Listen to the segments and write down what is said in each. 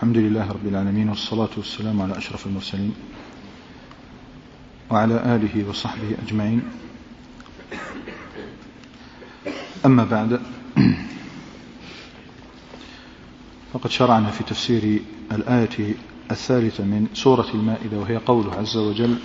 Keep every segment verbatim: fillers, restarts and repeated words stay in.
الحمد لله رب العالمين، والصلاة والسلام على أشرف المرسلين وعلى آله وصحبه أجمعين. أما بعد، فقد شرعنا في تفسير الآية الثالثة من سورة المائدة، وهي قوله عز وجل: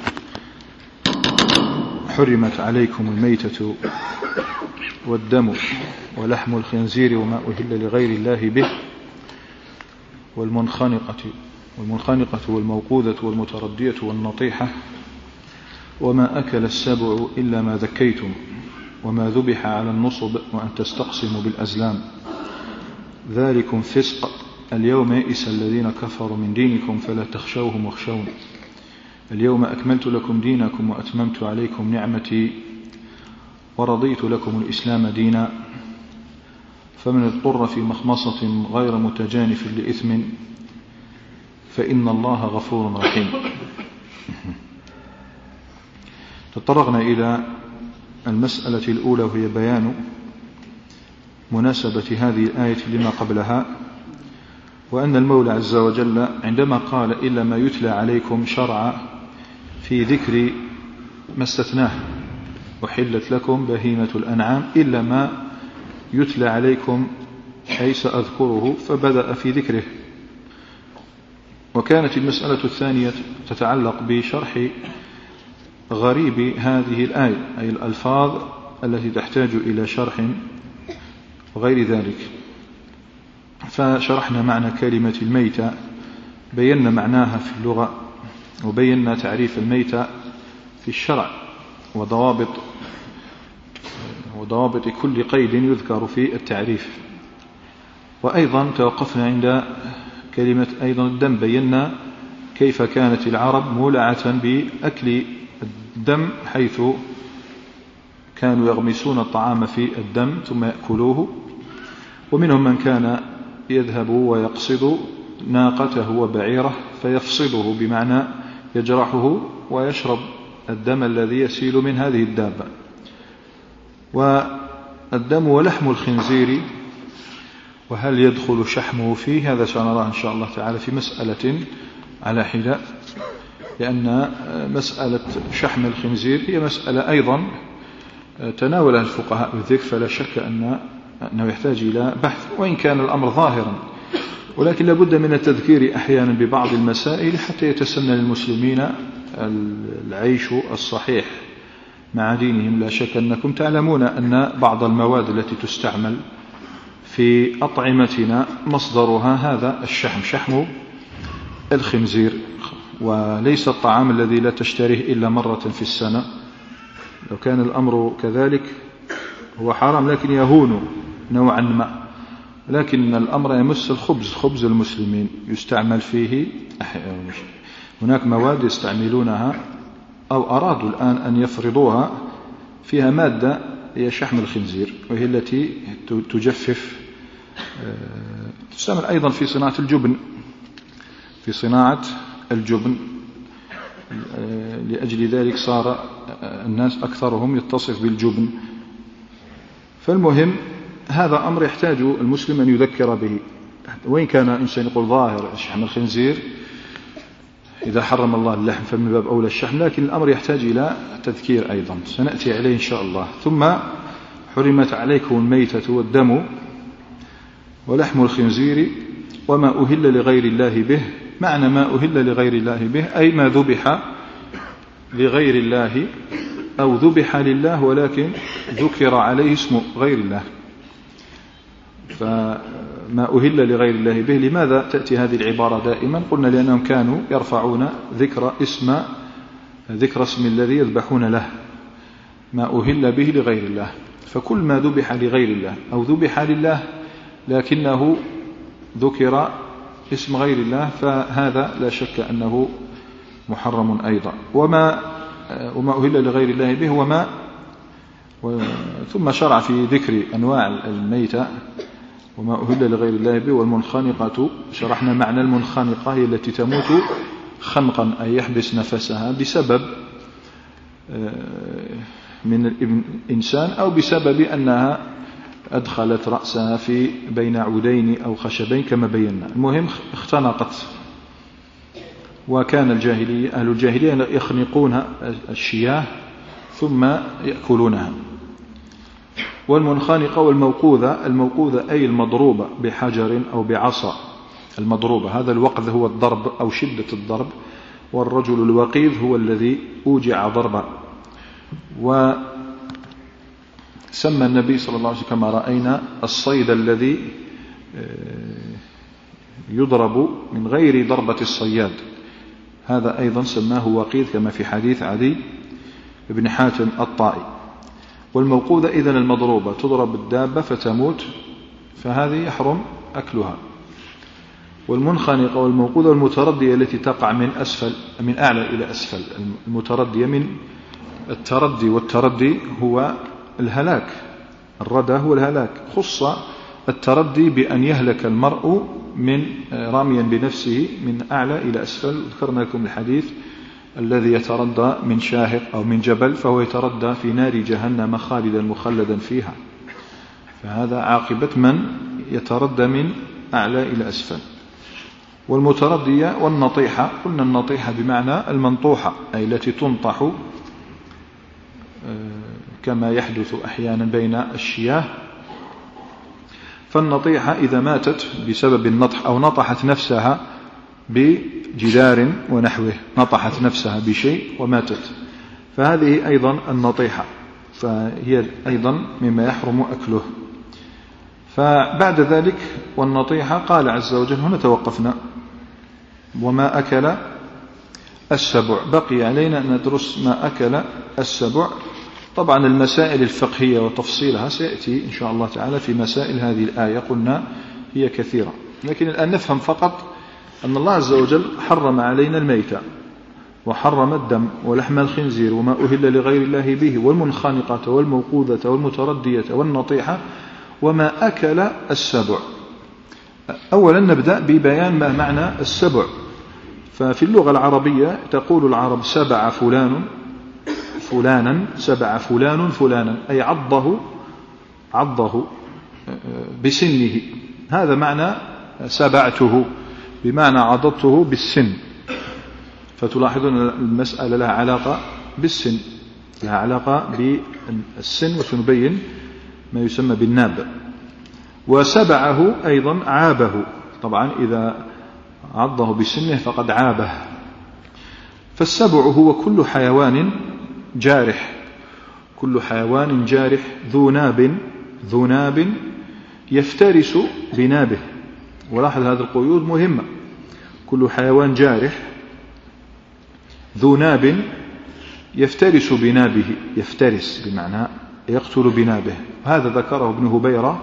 حرمت عليكم الميتة والدم ولحم الخنزير وما أهل لغير الله به والمنخنقة والمنخنقة والموقوذة والمتردية والنطيحة وما أكل السبع إلا ما ذكيتم وما ذبح على النصب وأن تستقسموا بالأزلام ذلكم فسق اليوم يئس الذين كفروا من دينكم فلا تخشوهم واخشون اليوم أكملت لكم دينكم وأتممت عليكم نعمتي ورضيت لكم الإسلام دينا فمن اضطر في مخمصة غير متجانف لإثم فإن الله غفور رحيم. تطرقنا إلى المسألة الأولى، وهي بيان مناسبة هذه الآية لما قبلها، وأن المولى عز وجل عندما قال إلا ما يتلى عليكم شرع في ذكر ما استثناه: وحلت لكم بهيمة الأنعام إلا ما يتلى عليكم أي سأذكره، فبدأ في ذكره. وكانت المسألة الثانية تتعلق بشرح غريب هذه الآية، أي الألفاظ التي تحتاج إلى شرح وغير ذلك. فشرحنا معنى كلمة الميتة، بينا معناها في اللغة، وبينا تعريف الميتة في الشرع وضوابط وضوابط كل قيد يذكر في التعريف. وأيضا توقفنا عند كلمة أيضا الدم، بينا كيف كانت العرب مولعة بأكل الدم، حيث كانوا يغمسون الطعام في الدم ثم يأكلوه. ومنهم من كان يذهب ويقصد ناقته وبعيره فيفصده، بمعنى يجرحه ويشرب الدم الذي يسيل من هذه الدابة. والدم ولحم الخنزير، وهل يدخل شحمه فيه؟ هذا سنراه إن شاء الله تعالى في مسألة على حدة، لأن مسألة شحم الخنزير هي مسألة أيضا تناولها الفقهاء بالذكر، فلا شك أن أنه يحتاج إلى بحث، وإن كان الأمر ظاهرا، ولكن لابد من التذكير أحيانا ببعض المسائل حتى يتسنى للمسلمين العيش الصحيح مع دينهم. لا شك أنكم تعلمون أن بعض المواد التي تستعمل في أطعمتنا مصدرها هذا الشحم، شحم الخنزير، وليس الطعام الذي لا تشتريه إلا مرة في السنة. لو كان الأمر كذلك هو حرام، لكن يهون نوعا ما. لكن الأمر يمس الخبز، خبز المسلمين يستعمل فيه هناك مواد يستعملونها أو أرادوا الآن أن يفرضوها فيها مادة هي شحم الخنزير، وهي التي تجفف. تستعمل أيضا في صناعة الجبن، في صناعة الجبن لأجل ذلك صار الناس أكثرهم يتصف بالجبن. فالمهم هذا أمر يحتاج المسلم أن يذكر به، وإن كان إنسان يقول ظاهر شحم الخنزير إذا حرم الله اللحم فمن باب أولى الشحم، لكن الأمر يحتاج إلى تذكير أيضا، سنأتي عليه إن شاء الله. ثم حرمت عليكم الميتة والدم ولحم الخنزير وما أهل لغير الله به. معنى ما أهل لغير الله به أي ما ذبح لغير الله أو ذبح لله ولكن ذكر عليه اسم غير الله. فما أهل لغير الله به، لماذا تأتي هذه العبارة دائما؟ قلنا لأنهم كانوا يرفعون ذكر اسم ذكر اسم الذي يذبحون له، ما أهل به لغير الله. فكل ما ذبح لغير الله أو ذبح لله لكنه ذكر اسم غير الله، فهذا لا شك أنه محرم أيضا. وما وما أهل لغير الله به وما ثم شرع في ذكر أنواع الميتة وما أهل لغير الله به. والمنخنقة، شرحنا معنى المنخنقة، هي التي تموت خنقا أي يحبس نفسها بسبب من الإنسان أو بسبب أنها أدخلت رأسها في بين عودين أو خشبين كما بينا. المهم اختنقت. وكان الجاهلية أهل الجاهلية يخنقون الشياه ثم يأكلونها. والمنخنقة والموقوذة، الموقوذة أي المضروبة بحجر أو بعصا، المضروبة، هذا الوقذ هو الضرب أو شدة الضرب، والرجل الوقيذ هو الذي أوجع ضربا. وسمى النبي صلى الله عليه وسلم كما رأينا الصيد الذي يضرب من غير ضربة الصياد، هذا أيضا سماه وقيذ كما في حديث عدي بن حاتم الطائي. والموقوذة إذن المضروبة تضرب الدابة فتموت، فهذه يحرم أكلها. والمنخنقة والموقوذة والمتردية التي تقع من أسفل من أعلى إلى أسفل. المتردية من التردي، والتردي هو الهلاك، الردى هو الهلاك. خص التردي بأن يهلك المرء من راميا بنفسه من أعلى إلى أسفل. ذكرنا لكم الحديث الذي يتردى من شاهق أو من جبل فهو يتردى في نار جهنم خالدا مخلدا فيها، فهذا عاقبة من يتردى من أعلى إلى أسفل. والمتردية والنطيحة، قلنا النطيحة بمعنى المنطوحة أي التي تنطح كما يحدث أحيانا بين الشياه. فالنطيحة إذا ماتت بسبب النطح أو نطحت نفسها بجدار ونحوه، نطحت نفسها بشيء وماتت، فهذه أيضا النطيحة، فهي أيضا مما يحرم أكله. فبعد ذلك والنطيحة قال عز وجل، هنا توقفنا، وما أكل السبع. بقي علينا أن ندرس ما أكل السبع. طبعا المسائل الفقهية وتفصيلها سيأتي إن شاء الله تعالى في مسائل هذه الآية، قلنا هي كثيرة، لكن الآن نفهم فقط أن الله عز وجل حرم علينا الميتة وحرم الدم ولحم الخنزير وما أهل لغير الله به، والمنخنقة والموقوذة والمتردية والنطيحة وما أكل السبع. أولا نبدأ ببيان ما معنى السبع. ففي اللغة العربية تقول العرب سبع فلان فلانا، سبع فلان فلانا، أي عضه عضه بسنه، هذا معنى سبعته، بمعنى عضته بالسن. فتلاحظون المسألة لها علاقة بالسن، لها علاقة بالسن، وسنبين ما يسمى بالناب. وسبعه أيضا عابه، طبعا إذا عضه بسنه فقد عابه. فالسبع هو كل حيوان جارح، كل حيوان جارح ذو ناب ذو ناب يفترس بنابه. ولاحظ هذه القيود مهمة، كل حيوان جارح ذو ناب يفترس بنابه، يفترس بمعنى يقتل بنابه. هذا ذكره ابن هبيرة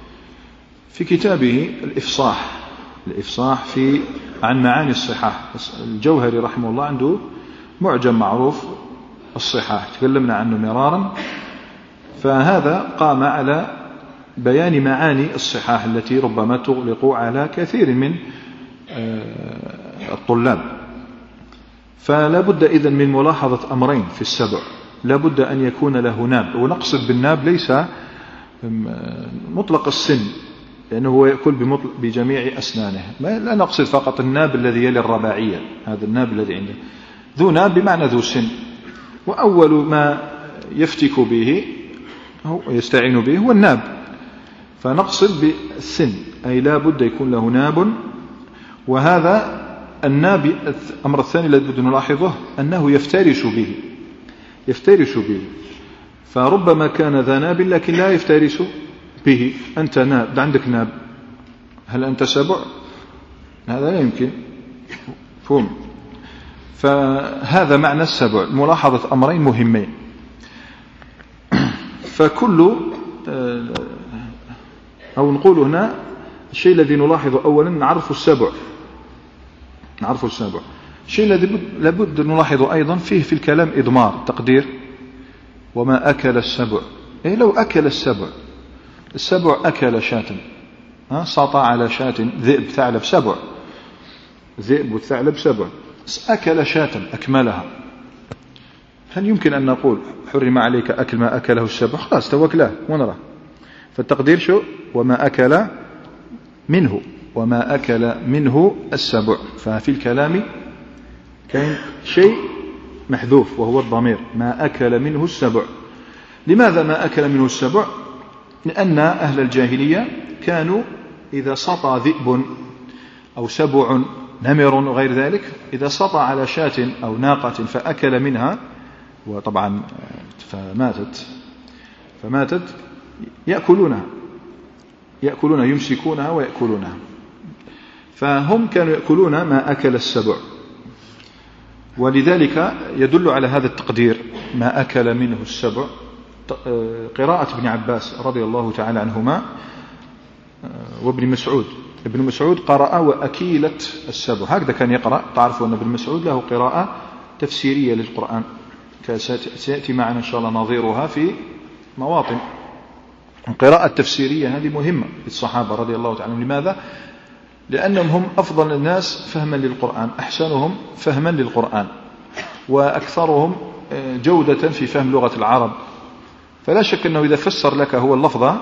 في كتابه الإفصاح، الإفصاح في عن معاني الصحاح. الجوهري رحمه الله عنده معجم معروف الصحاح، تكلمنا عنه مرارا، فهذا قام على بيان معاني الصحاح التي ربما تغلق على كثير من الطلاب. فلا بد إذن من ملاحظة أمرين في السبع، لا بد أن يكون له ناب، ونقصد بالناب ليس مطلق السن، لأنه هو يأكل بجميع أسنانه، لا نقصد فقط الناب الذي يلي الرباعية، هذا الناب الذي عنده ذو ناب بمعنى ذو سن. وأول ما يفتك به أو يستعين به هو الناب، فنقصد بالسن، أي لا بد يكون له ناب. وهذا الناب الأمر الثاني الذي بد نلاحظه أنه يفترس به، يفترس به، فربما كان ذا ناب لكن لا يفترس به. أنت ناب، عندك ناب، هل أنت سبع؟ هذا لا يمكن، فهم. فهذا معنى السبع، ملاحظة أمرين مهمين. فكل أو نقول هنا الشيء الذي نلاحظه أولا نعرف السبع، نعرف السبع. الشيء الذي لابد نلاحظه أيضا فيه في الكلام إضمار، تقدير وما أكل السبع. إيه لو أكل السبع، السبع أكل شاة، ها سطع على شاة، ذئب ثعلب سبع، ذئب والثعلب سبع، أكل شاة أكملها، هل يمكن أن نقول حرم عليك أكل ما أكله السبع؟ خلاص توكلاه ونرى. فالتقدير شو؟ وما أكل منه وما أكل منه السبع. ففي الكلام كان شيء محذوف وهو الضمير ما أكل منه السبع. لماذا ما أكل منه السبع؟ لأن أهل الجاهلية كانوا إذا سطى ذئب أو سبع نمر وغير ذلك، إذا سطى على شاة أو ناقة فأكل منها وطبعا فماتت فماتت يأكلونها يأكلونها يمسكونها ويأكلونها. فهم كانوا يأكلون ما أكل السبع، ولذلك يدل على هذا التقدير ما أكل منه السبع قراءة ابن عباس رضي الله تعالى عنهما وابن مسعود. ابن مسعود قرأ وأكيلة السبع، هكذا كان يقرأ. تعرفوا أن ابن مسعود له قراءة تفسيرية للقرآن سيأتي معنا إن شاء الله نظيرها في مواطن. القراءة التفسيرية هذه مهمة للصحابة رضي الله تعالى عنهم. لماذا؟ لأنهم هم أفضل الناس فهما للقرآن، أحسنهم فهما للقرآن، وأكثرهم جودة في فهم لغة العرب. فلا شك أنه إذا فسر لك هو اللفظة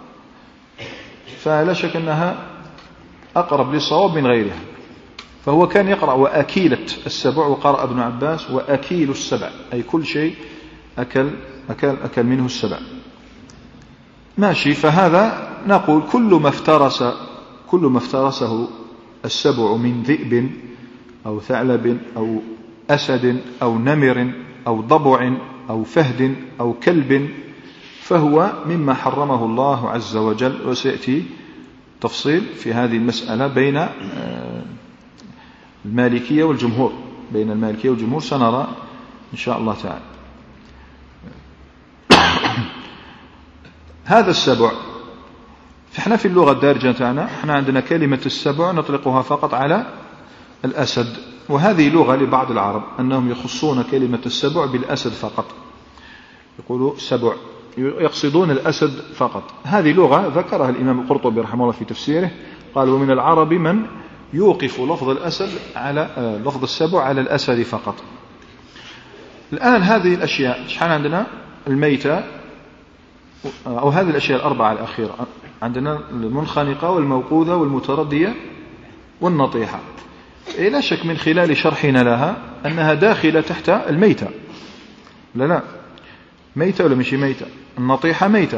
فلا شك أنها أقرب للصواب من غيرها. فهو كان يقرأ وأكيلة السبع، وقرأ ابن عباس وأكيل السبع، أي كل شيء أكل, أكل, أكل منه السبع. ماشي. فهذا نقول كل ما افترس كل ما افترسه السبع من ذئب أو ثعلب أو أسد أو نمر أو ضبع أو فهد أو كلب فهو مما حرمه الله عز وجل. وسيأتي تفصيل في هذه المسألة بين المالكية والجمهور بين المالكية والجمهور سنرى إن شاء الله تعالى. هذا السبع فإحنا في اللغة الدارجة تاعنا إحنا عندنا كلمة السبع نطلقها فقط على الأسد، وهذه لغة لبعض العرب أنهم يخصون كلمة السبع بالأسد فقط، يقولوا سبع يقصدون الأسد فقط. هذه لغة ذكرها الإمام القرطبي رحمه الله في تفسيره، قال ومن العرب من يوقف لفظ الأسد على لفظ السبع على الأسد فقط. الآن هذه الأشياء شحال عندنا؟ الميتة أو هذه الأشياء الأربعة الأخيرة عندنا المنخنقة والموقوذة والمتردية والنطيحة. إيه لا شك من خلال شرحنا لها أنها داخلة تحت الميتة. لا لا ميتة ولا مش ميتة؟ النطيحة ميتة،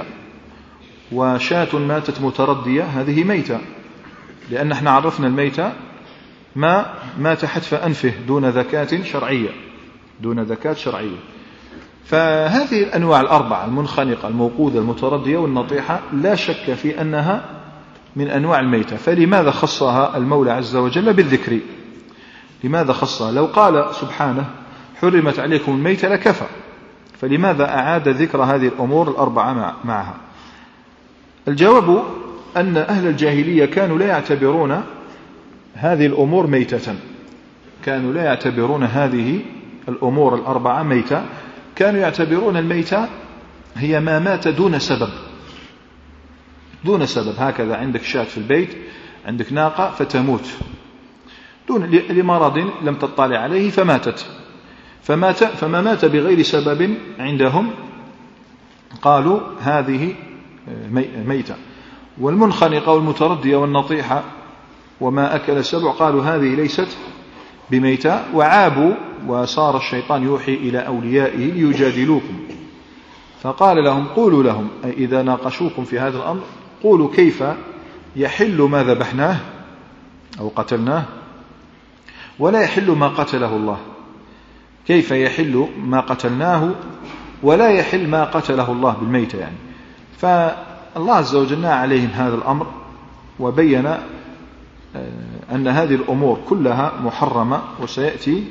وشاة ماتت متردية هذه ميتة، لأن احنا عرفنا الميتة ما مات حتف أنفه دون ذكاة شرعية دون ذكاة شرعية. فهذه الأنواع الأربعة المنخنقة الموقوذة المتردية والنطيحة لا شك في أنها من أنواع الميتة. فلماذا خصها المولى عز وجل بالذكر؟ لماذا خصها؟ لو قال سبحانه حرمت عليكم الميتة لكفى، فلماذا أعاد ذكر هذه الأمور الأربعة معها؟ الجواب أن أهل الجاهلية كانوا لا يعتبرون هذه الأمور ميتة، كانوا لا يعتبرون هذه الأمور الأربعة ميتة، كانوا يعتبرون الميتة هي ما مات دون سبب دون سبب. هكذا عندك شاة في البيت، عندك ناقة فتموت دون لمرض لم تطلع عليه فماتت، فمات فما مات بغير سبب عندهم قالوا هذه ميتة. والمنخنقة والمتردية والنطيحة وما أكل السبع قالوا هذه ليست بميتة، وعابوا وصار الشيطان يوحي إلى أوليائه ليجادلوكم، فقال لهم قولوا لهم أي إذا ناقشوكم في هذا الأمر قولوا كيف يحل ما ذبحناه أو قتلناه ولا يحل ما قتله الله، كيف يحل ما قتلناه ولا يحل ما قتله الله بالميتة يعني. فالله عز وجل نهى عليهم هذا الأمر وبين أن هذه الأمور كلها محرمة. وسيأتي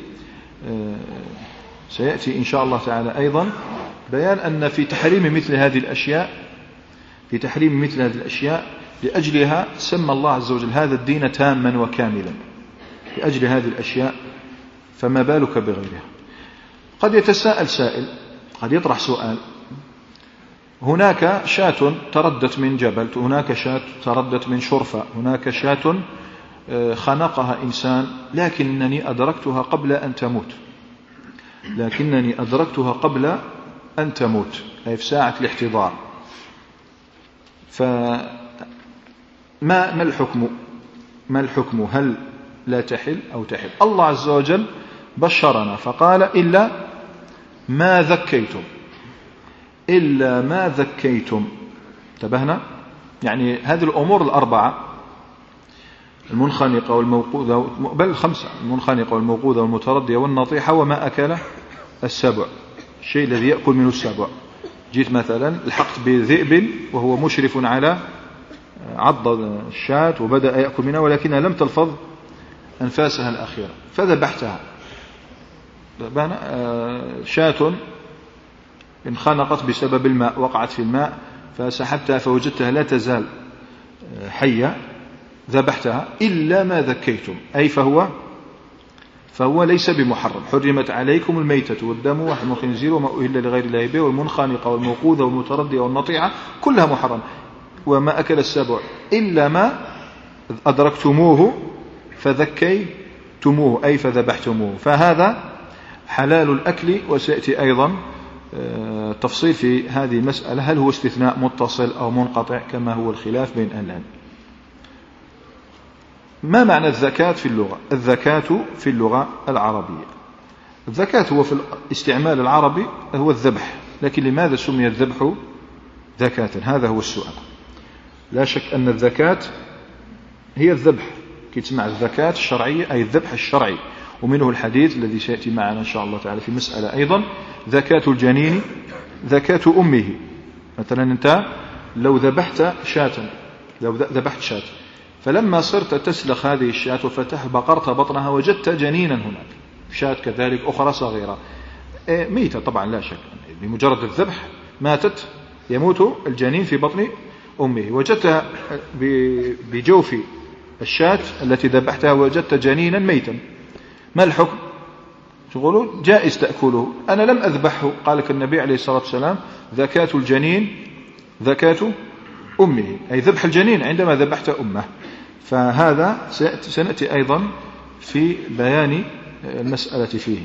سيأتي إن شاء الله تعالى أيضا بيان أن في تحريم مثل هذه الأشياء في تحريم مثل هذه الأشياء لأجلها سمى الله عز وجل هذا الدين تاما وكاملا لأجل هذه الأشياء، فما بالك بغيرها. قد يتساءل سائل، قد يطرح سؤال، هناك شاة تردت من جبل، هناك شاة تردت من شرفة، هناك شاة خنقها إنسان، لكنني أدركتها قبل أن تموت لكنني أدركتها قبل أن تموت أي في ساعة الاحتضار. فما ما الحكم ما الحكم هل لا تحل أو تحل؟ الله عز وجل بشرنا فقال إلا ما ذكيتم، إلا ما ذكيتم. انتبهنا؟ يعني هذه الأمور الأربعة المنخنقة والموقوذة، بل الخمسة، المنخنقة والموقوذة والمتردية والنطيحة وما أكل السبع، الشيء الذي يأكل منه السبع. جيت مثلا الحقت بذئب وهو مشرف على عض الشاة وبدأ يأكل منها ولكنها لم تلفظ أنفاسها الأخيرة فذبحتها. شاة انخنقت بسبب الماء، وقعت في الماء فسحبتها فوجدتها لا تزال حية، ذبحتها. إلا ما ذكيتم، أي فهو فهو ليس بمحرم. حرمت عليكم الميتة والدم ولحم الخنزير وما أهل لغير الله به والمنخنقة والموقوذة والمتردية والنطيحة، كلها محرم. وما أكل السبع إلا ما أدركتموه فذكيتموه، أي فذبحتموه، فهذا حلال الأكل. وسيأتي أيضا تفصيل في هذه المسألة، هل هو استثناء متصل أو منقطع كما هو الخلاف بين أهل العلم. ما معنى الزكاة في اللغة؟ الزكاة في اللغة العربية، الزكاة هو في الاستعمال العربي هو الذبح، لكن لماذا سمي الذبح زكاة؟ هذا هو السؤال. لا شك أن الزكاة هي الذبح، كي تسمع الزكاة الشرعية أي الذبح الشرعي، ومنه الحديث الذي سيأتي معنا إن شاء الله تعالى في مسألة أيضا، زكاة الجنين زكاة أمه. مثلا أنت لو ذبحت شاة، لو ذبحت شاة فلما صرت تسلخ هذه الشاة وفتح بقرت بطنها وجدت جنينا هناك، شاة كذلك أخرى صغيرة ميتة طبعا لا شك، بمجرد الذبح ماتت، يموت الجنين في بطن أمه. وجدت بجوف الشاة التي ذبحتها وجدت جنينا ميتا، ما الحكم؟ تقولون جائز تأكله. أنا لم أذبحه، قال لك النبي عليه الصلاة والسلام زكاة الجنين زكاة أمه، أي ذبح الجنين عندما ذبحت أمه. فهذا سنأتي أيضا في بيان المسألة فيه.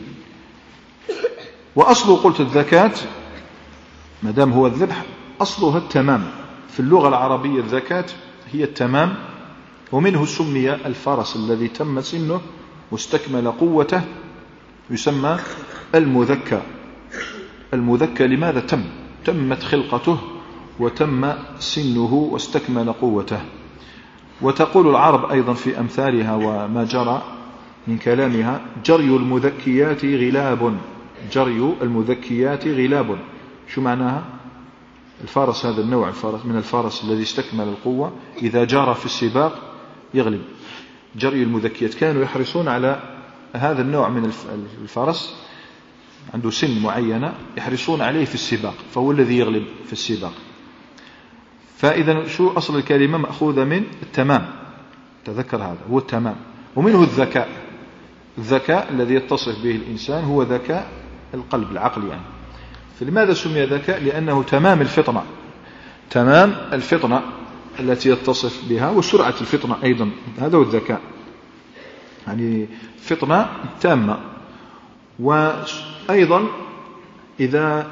وأصل قلت الزكاة مدام هو الذبح أصلها التمام في اللغة العربية، الزكاة هي التمام، ومنه سمي الفرس الذي تم سنه واستكمل قوته يسمى المذكى. المذكى لماذا تم؟ تمت خلقته وتم سنه واستكمل قوته. وتقول العرب أيضا في أمثالها وما جرى من كلامها: جري المذكيات غلاب، جري المذكيات غلاب. شو معناها؟ الفارس هذا النوع الفارس من الفارس الذي استكمل القوة إذا جار في السباق يغلب. جري المذكيات، كانوا يحرصون على هذا النوع من الفرس، عنده سن معينة يحرصون عليه في السباق، فهو الذي يغلب في السباق. فإذا شو أصل الكلمة؟ مأخوذة من التمام، تذكر هذا هو التمام. ومنه الذكاء، الذكاء الذي يتصف به الإنسان هو ذكاء القلب العقل يعني. فلماذا سمي ذكاء؟ لأنه تمام الفطنة، تمام الفطنة التي يتصف بها، وسرعة الفطنة أيضا، هذا هو الذكاء يعني فطنة تامة. وأيضا إذا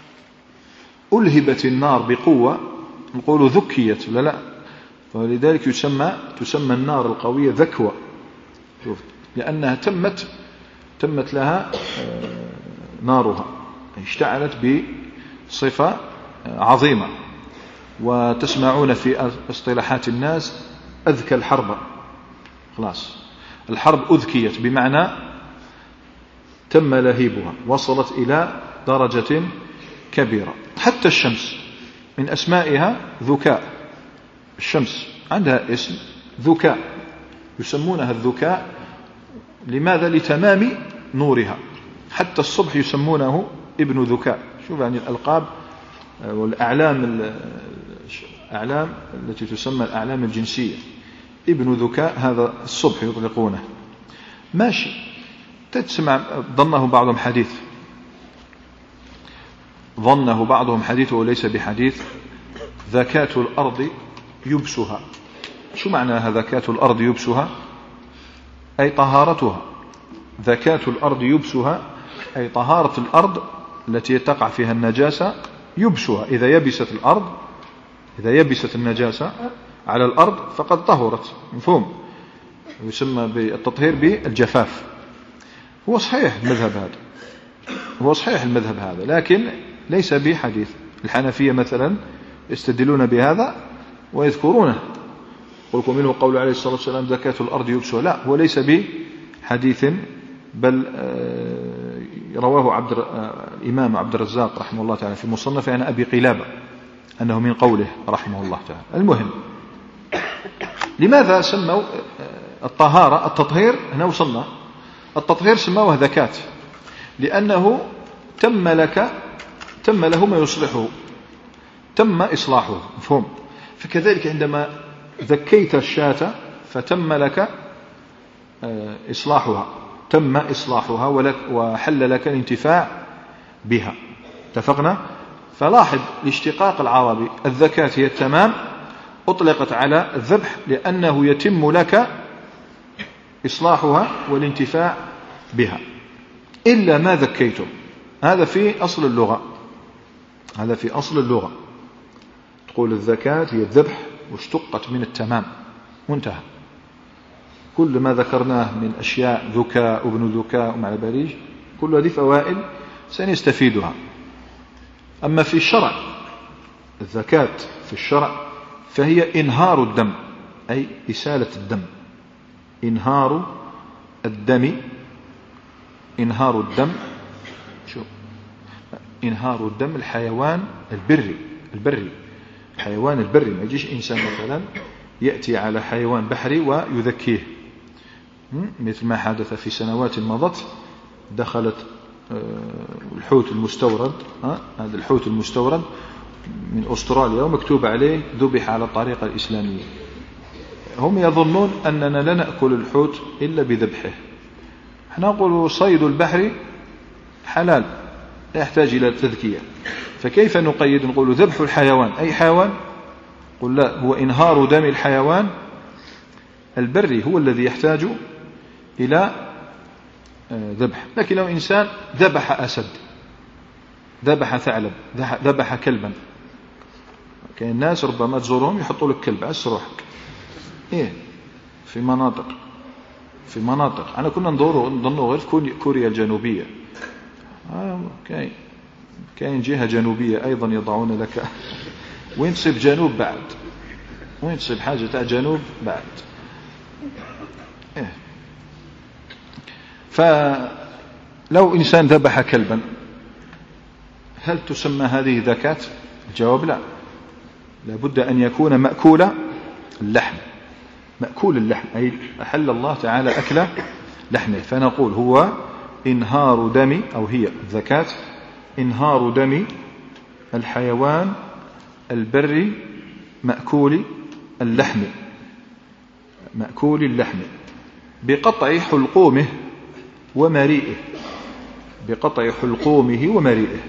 ألهبت النار بقوة نقول ذكيت ولا لا، ولذلك يسمى تسمى النار القوية ذكوة، لأنها تمت تمت لها نارها، اشتعلت بصفة عظيمة. وتسمعون في اصطلاحات الناس أذكى الحرب، خلاص الحرب أذكيت بمعنى تم لهيبها، وصلت إلى درجة كبيرة. حتى الشمس من أسمائها ذكاء، الشمس عندها اسم ذكاء، يسمونها الذكاء لماذا؟ لتمام نورها. حتى الصبح يسمونه ابن ذكاء. شوف يعني الألقاب والأعلام الأعلام التي تسمى الأعلام الجنسية، ابن ذكاء هذا الصبح يطلقونه. ماشي، تسمع ظنه بعضهم حديث، ظنه بعضهم حديث وليس بحديث: ذكاة الأرض يبسها. شو معناها ذكاة الأرض يبسها؟ أي طهارتها. ذكاة الأرض يبسها أي طهارة الأرض التي تقع فيها النجاسة، يبسها إذا يبست الأرض إذا يبست النجاسة على الأرض فقد طهرت، مفهوم، يسمى بالتطهير بالجفاف. هو صحيح المذهب هذا، هو صحيح المذهب هذا، لكن ليس بحديث. الحنفية مثلا يستدلون بهذا ويذكرونه، قلت منه قول عليه الصلاة والسلام زكاة الأرض يبسها، لا هو ليس بحديث، بل رواه عبد الإمام عبد الرزاق رحمه الله تعالى في مصنف عن أبي قلابة أنه من قوله رحمه الله تعالى. المهم، لماذا سموا الطهارة التطهير؟ هنا وصلنا، التطهير سموه ذكاة لأنه تم لك تم له ما يصلحه، تم إصلاحه، مفهوم. فكذلك عندما ذكيت الشاة فتم لك إصلاحها، تم إصلاحها ولك وحل لك الانتفاع بها، اتفقنا؟ فلاحظ الاشتقاق العربي، الذكاة هي التمام، أطلقت على الذبح لأنه يتم لك إصلاحها والانتفاع بها، إلا ما ذكيتم. هذا في أصل اللغة، هذا في أصل اللغة، تقول الذكاة هي الذبح واشتقت من التمام، منتهى. كل ما ذكرناه من أشياء ذكاء وابن ذكاء ومع البريج، كل هذه فوائد سنستفيدها. أما في الشرع، الذكاة في الشرع فهي إنهار الدم، أي إسالة الدم، إنهار الدم، إنهار الدم، شو إنهار الدم الحيوان البري، البري الحيوان البري، ما يجيش إنسان مثلا يأتي على حيوان بحري ويذكيه، مثل ما حدث في سنوات مضت. دخلت الحوت المستورد، هذا الحوت المستورد من أستراليا ومكتوب عليه ذبح على الطريقة الإسلامية. هم يظنون أننا لا نأكل الحوت إلا بذبحه. احنا نقول صيد البحر حلال لا يحتاج إلى تذكية، فكيف نقيد؟ نقول ذبح الحيوان، أي حيوان؟ قل لا، هو إنهار دم الحيوان البري هو الذي يحتاج إلى ذبح. لكن لو إنسان ذبح أسد، ذبح ثعلب، ذبح كلبا، كاين الناس ربما تزورهم يحطوا لك كلب عس روحك، إيه في مناطق في مناطق أنا كنا ندوروا نظنوا غير في كوريا الجنوبية، آه كاين كاين جهة جنوبية أيضا يضعون لك وين تصيب جنوب بعد، وين تصيب حاجة تاع جنوب بعد، إيه. فلو إنسان ذبح كلبا هل تسمى هذه ذكاة؟ الجواب لا، لابد أن يكون مأكول اللحم، مأكول اللحم، أي أحل الله تعالى أكل لحمه. فنقول هو إنهار دم، أو هي الذكاة إنهار دم الحيوان البري مأكول اللحم، مأكول اللحم بقطع حلقومه ومريئه، بقطع حلقومه ومريئه.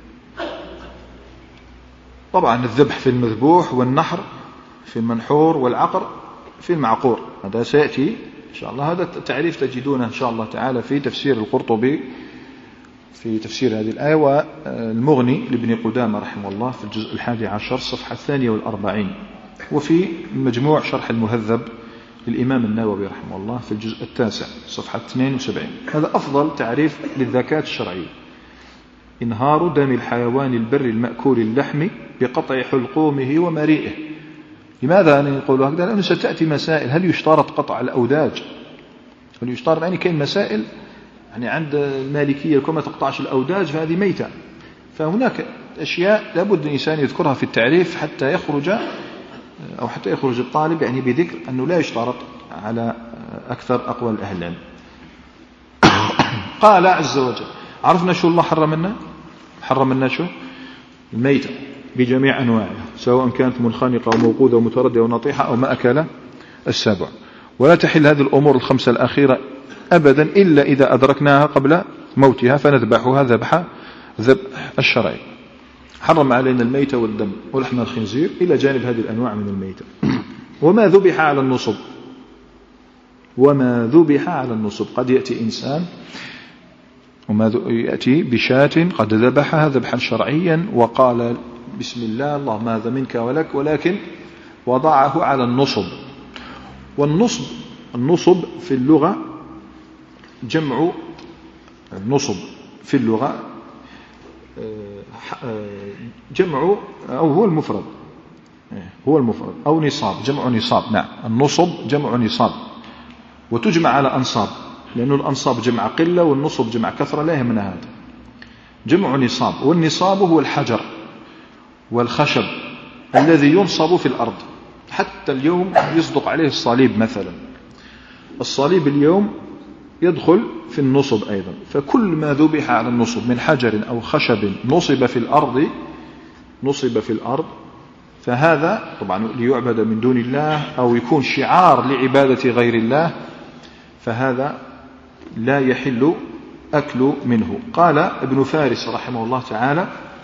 طبعا الذبح في المذبوح والنحر في المنحور والعقر في المعقور، هذا سيأتي إن شاء الله. هذا التعريف تجدونه إن شاء الله تعالى في تفسير القرطبي في تفسير هذه الآية، والمغني لابن قدامة رحمه الله في الجزء الحادي عشر صفحة الثانية والأربعين، وفي مجموع شرح المهذب للإمام النووي رحمه الله في الجزء التاسع صفحة اثنين وسبعين. هذا أفضل تعريف للذكاة الشرعية، إنهار دم الحيوان البري المأكول اللحم بقطع حلقومه ومريئه. لماذا نقول هكذا؟ لأنه ستأتي مسائل، هل يشترط قطع الأوداج؟ هل يشترط؟ يعني كاين مسائل يعني عند المالكية كما ما تقطعش الأوداج فهذه ميتة، فهناك أشياء لابد الإنسان يذكرها في التعريف حتى يخرج أو حتى يخرج الطالب يعني بذكر أنه لا يشترط على أكثر أقوال أهل العلم. قال عز وجل: عرفنا شو الله حرم لنا؟ حرم لنا شو؟ الميتة بجميع أنواعها، سواء كانت منخنقة وموقوذة ومتردية ونطيحة أو ما أكل السبع. ولا تحل هذه الأمور الخمسة الأخيرة أبدا إلا إذا أدركناها قبل موتها فنذبحها ذبح ذبح الشرعي. حرم علينا الميتة والدم ولحم الخنزير إلى جانب هذه الأنواع من الميتة. وما ذبح على النصب، وما ذبح على النصب، قد يأتي إنسان وما يأتي بشاة قد ذبحها ذبحا شرعيا وقال بسم الله اللهم هذا منك ولك، ولكن وضعه على النصب. والنصب النصب في اللغة جمع النصب في اللغة جمع أو هو المفرد هو المفرد أو نصاب، جمع نصاب. نعم النصب جمع نصاب، وتجمع على أنصاب، لأن الأنصاب جمع قلة والنصب جمع كثرة، لا يهمنا هذا. جمع نصاب، والنصاب هو الحجر والخشب الذي ينصب في الأرض. حتى اليوم يصدق عليه الصليب مثلا، الصليب اليوم يدخل في النصب أيضا. فكل ما ذبح على النصب من حجر أو خشب نصب في الأرض نصب في الأرض فهذا طبعا ليعبد من دون الله أو يكون شعار لعبادة غير الله، فهذا لا يحل أكل منه. قال ابن فارس رحمه الله تعالى: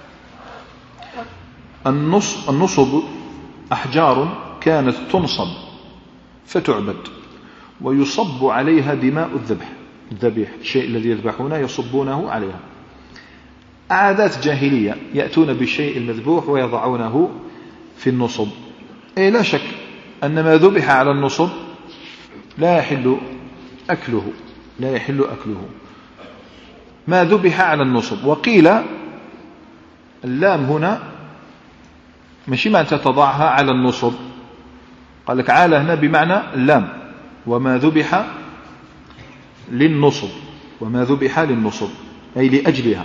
النصب أحجار كانت تنصب فتعبد ويصب عليها دماء الذبح الذبيح الشيء الذي يذبحونه يصبونه عليها. عادات جاهلية يأتون بالشيء المذبوح ويضعونه في النصب. أي لا شك أن ما ذبح على النصب لا يحل أكله لا يحل أكله ما ذبح على النصب. وقيل اللام هنا ماشي معنى تضعها على النصب، قال لك على هنا بمعنى اللام، وما ذبح للنصب وما ذبح للنصب أي لأجلها.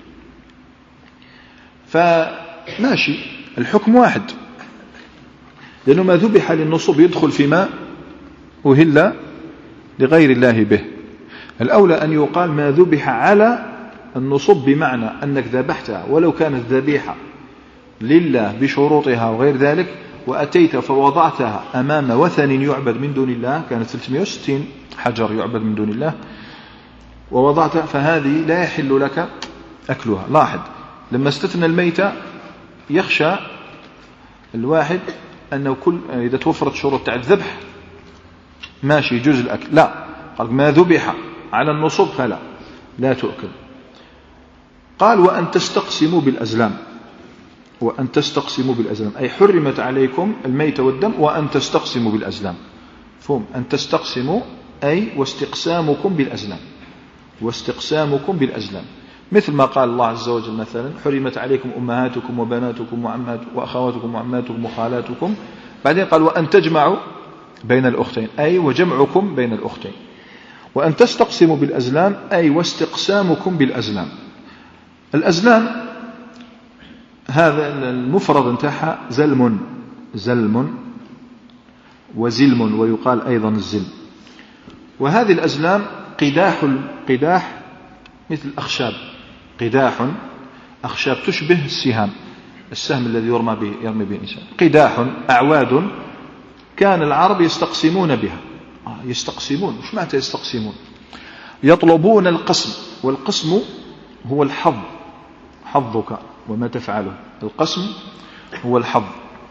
فماشي الحكم واحد، لأنه ما ذبح للنصب يدخل فيما أهل لغير الله به. الأولى أن يقال ما ذبح على النصب بمعنى أنك ذبحتها ولو كانت ذبيحة لله بشروطها وغير ذلك، وأتيت فوضعتها أمام وثن يعبد من دون الله، كانت ثلاثمائة وستين حجر يعبد من دون الله ووضعتها، فهذه لا يحل لك أكلها. لاحظ لما استثنى الميتة يخشى الواحد أنه كل إذا توفرت شروط تاع الذبح ماشي يجوز الأكل، لا، قال ما ذبح على النصب فلا لا تؤكل. قال وأن تستقسموا بالأزلام وأن تستقسموا بالأزلام أي حرمت عليكم الميت والدم وأن تستقسموا بالأزلام. فهم أن تستقسموا أي واستقسامكم بالأزلام واستقسامكم بالأزلام، مثل ما قال الله عز وجل مثلا: حرمت عليكم أمهاتكم وبناتكم وأخواتكم وعماتكم وخالاتكم. بعدين قال وأن تجمعوا بين الأختين أي وجمعكم بين الأختين. وأن تستقسموا بالأزلام أي واستقسامكم بالأزلام. الأزلام هذا المفرد انتحى زلم زلم وزلم، ويقال أيضا الزلم. وهذه الأزلام قداح قداح مثل أخشاب، قداح أخشاب تشبه السهام، السهم الذي يرمى به يرمي به الإنسان. قداح أعواد كان العرب يستقسمون بها. آه يستقسمون، مش معنى يستقسمون؟ يطلبون القسم، والقسم هو الحظ، حظك وما تفعله. القسم هو الحظ.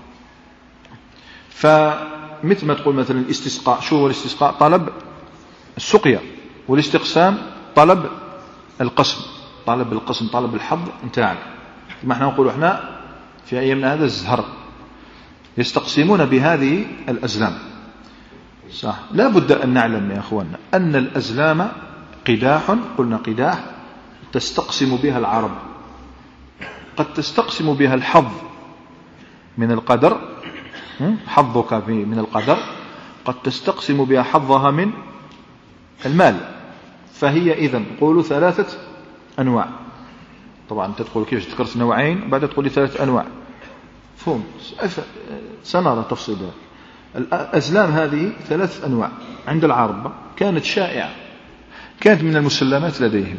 فمثل ما تقول مثلا الاستسقاء، شو هو الاستسقاء؟ طلب السقيا، والاستقسام طلب القسم، طلب القسم طلب الحظ نتاعك. ما احنا نقول احنا في ايامنا هذا الزهر، يستقسمون بهذه الأزلام. صح، لا بد أن نعلم يا أخواننا أن الأزلام قداح، قلنا قداح تستقسم بها العرب، قد تستقسم بها الحظ من القدر، حظك من القدر، قد تستقسم بها حظها من المال. فهي إذن قولوا ثلاثة أنواع. طبعا تدخل كيف ذكرت نوعين بعد تقول ثلاث أنواع، فهم سنرى تفصيل. الأزلام هذه ثلاث أنواع عند العرب، كانت شائعة، كانت من المسلمات لديهم.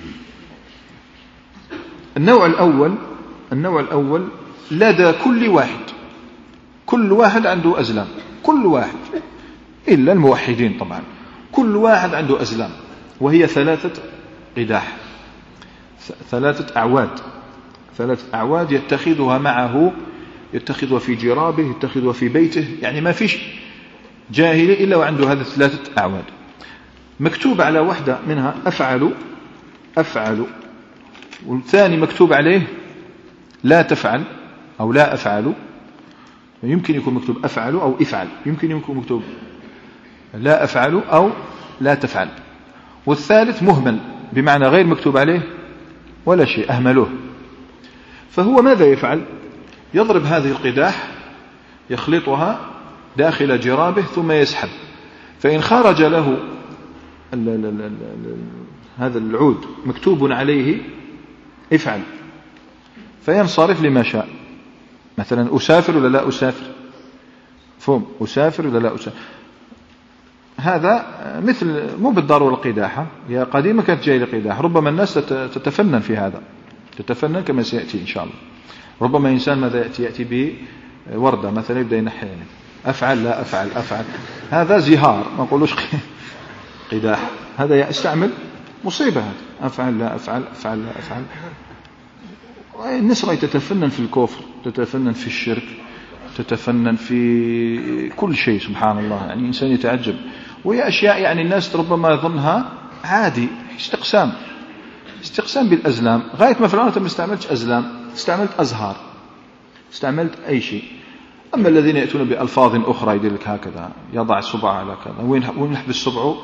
النوع الأول النوع الأول لدى كل واحد، كل واحد عنده أزلام، كل واحد إلا الموحدين طبعا، كل واحد عنده أزلام، وهي ثلاثة قداح، ثلاثة أعواد، ثلاثة أعواد يتخذها معه، يتخذها في جرابه، يتخذها في بيته، يعني ما فيش جاهلي إلا وعنده هذه ثلاثة أعواد. مكتوب على واحدة منها أفعل أفعل، والثاني مكتوب عليه لا تفعل أو لا أفعل، يمكن يكون مكتوب أفعل أو افعل، يمكن يكون مكتوب لا أفعل أو لا تفعل. والثالث مهمل بمعنى غير مكتوب عليه ولا شيء، أهملوه. فهو ماذا يفعل؟ يضرب هذه القداح يخلطها داخل جرابه ثم يسحب، فإن خرج له ال ال ال ال هذا العود مكتوب عليه افعل فينصرف لما شاء، مثلا أسافر ولا لا أسافر، فهم أسافر ولا لا أسافر. هذا مثل مو بالضرورة القداحة، هي قديمة كانت جاية لقداح، ربما الناس تتفنن في هذا، تتفنن كما سيأتي إن شاء الله. ربما إنسان ماذا يأتي يأتي بوردة مثلا يبدأ ينحي أفعل لا أفعل أفعل، هذا زهار ما نقولوش قداح، هذا يستعمل مصيبة، هذا أفعل لا أفعل أفعل لا أفعل. الناس رأي تتفنن في الكفر، تتفنن في الشرك، تتفنن في كل شيء سبحان الله، يعني إنسان يتعجب. وهي أشياء يعني الناس ربما يظنها عادي، استقسام استقسام بالأزلام، غاية ما في الأمر ما استعملتش أزلام، استعملت أزهار، استعملت أي شيء. أما الذين يأتون بألفاظ أخرى يدير لك هكذا، يضع الصبع على كذا، وين وين يحبس صبعه،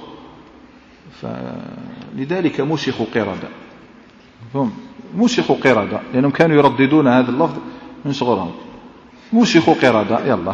فلذلك مسخوا قردة، فهم مسخوا قردة لأنهم كانوا يرددون هذا اللفظ من صغرهم، مسخوا قردة. يلا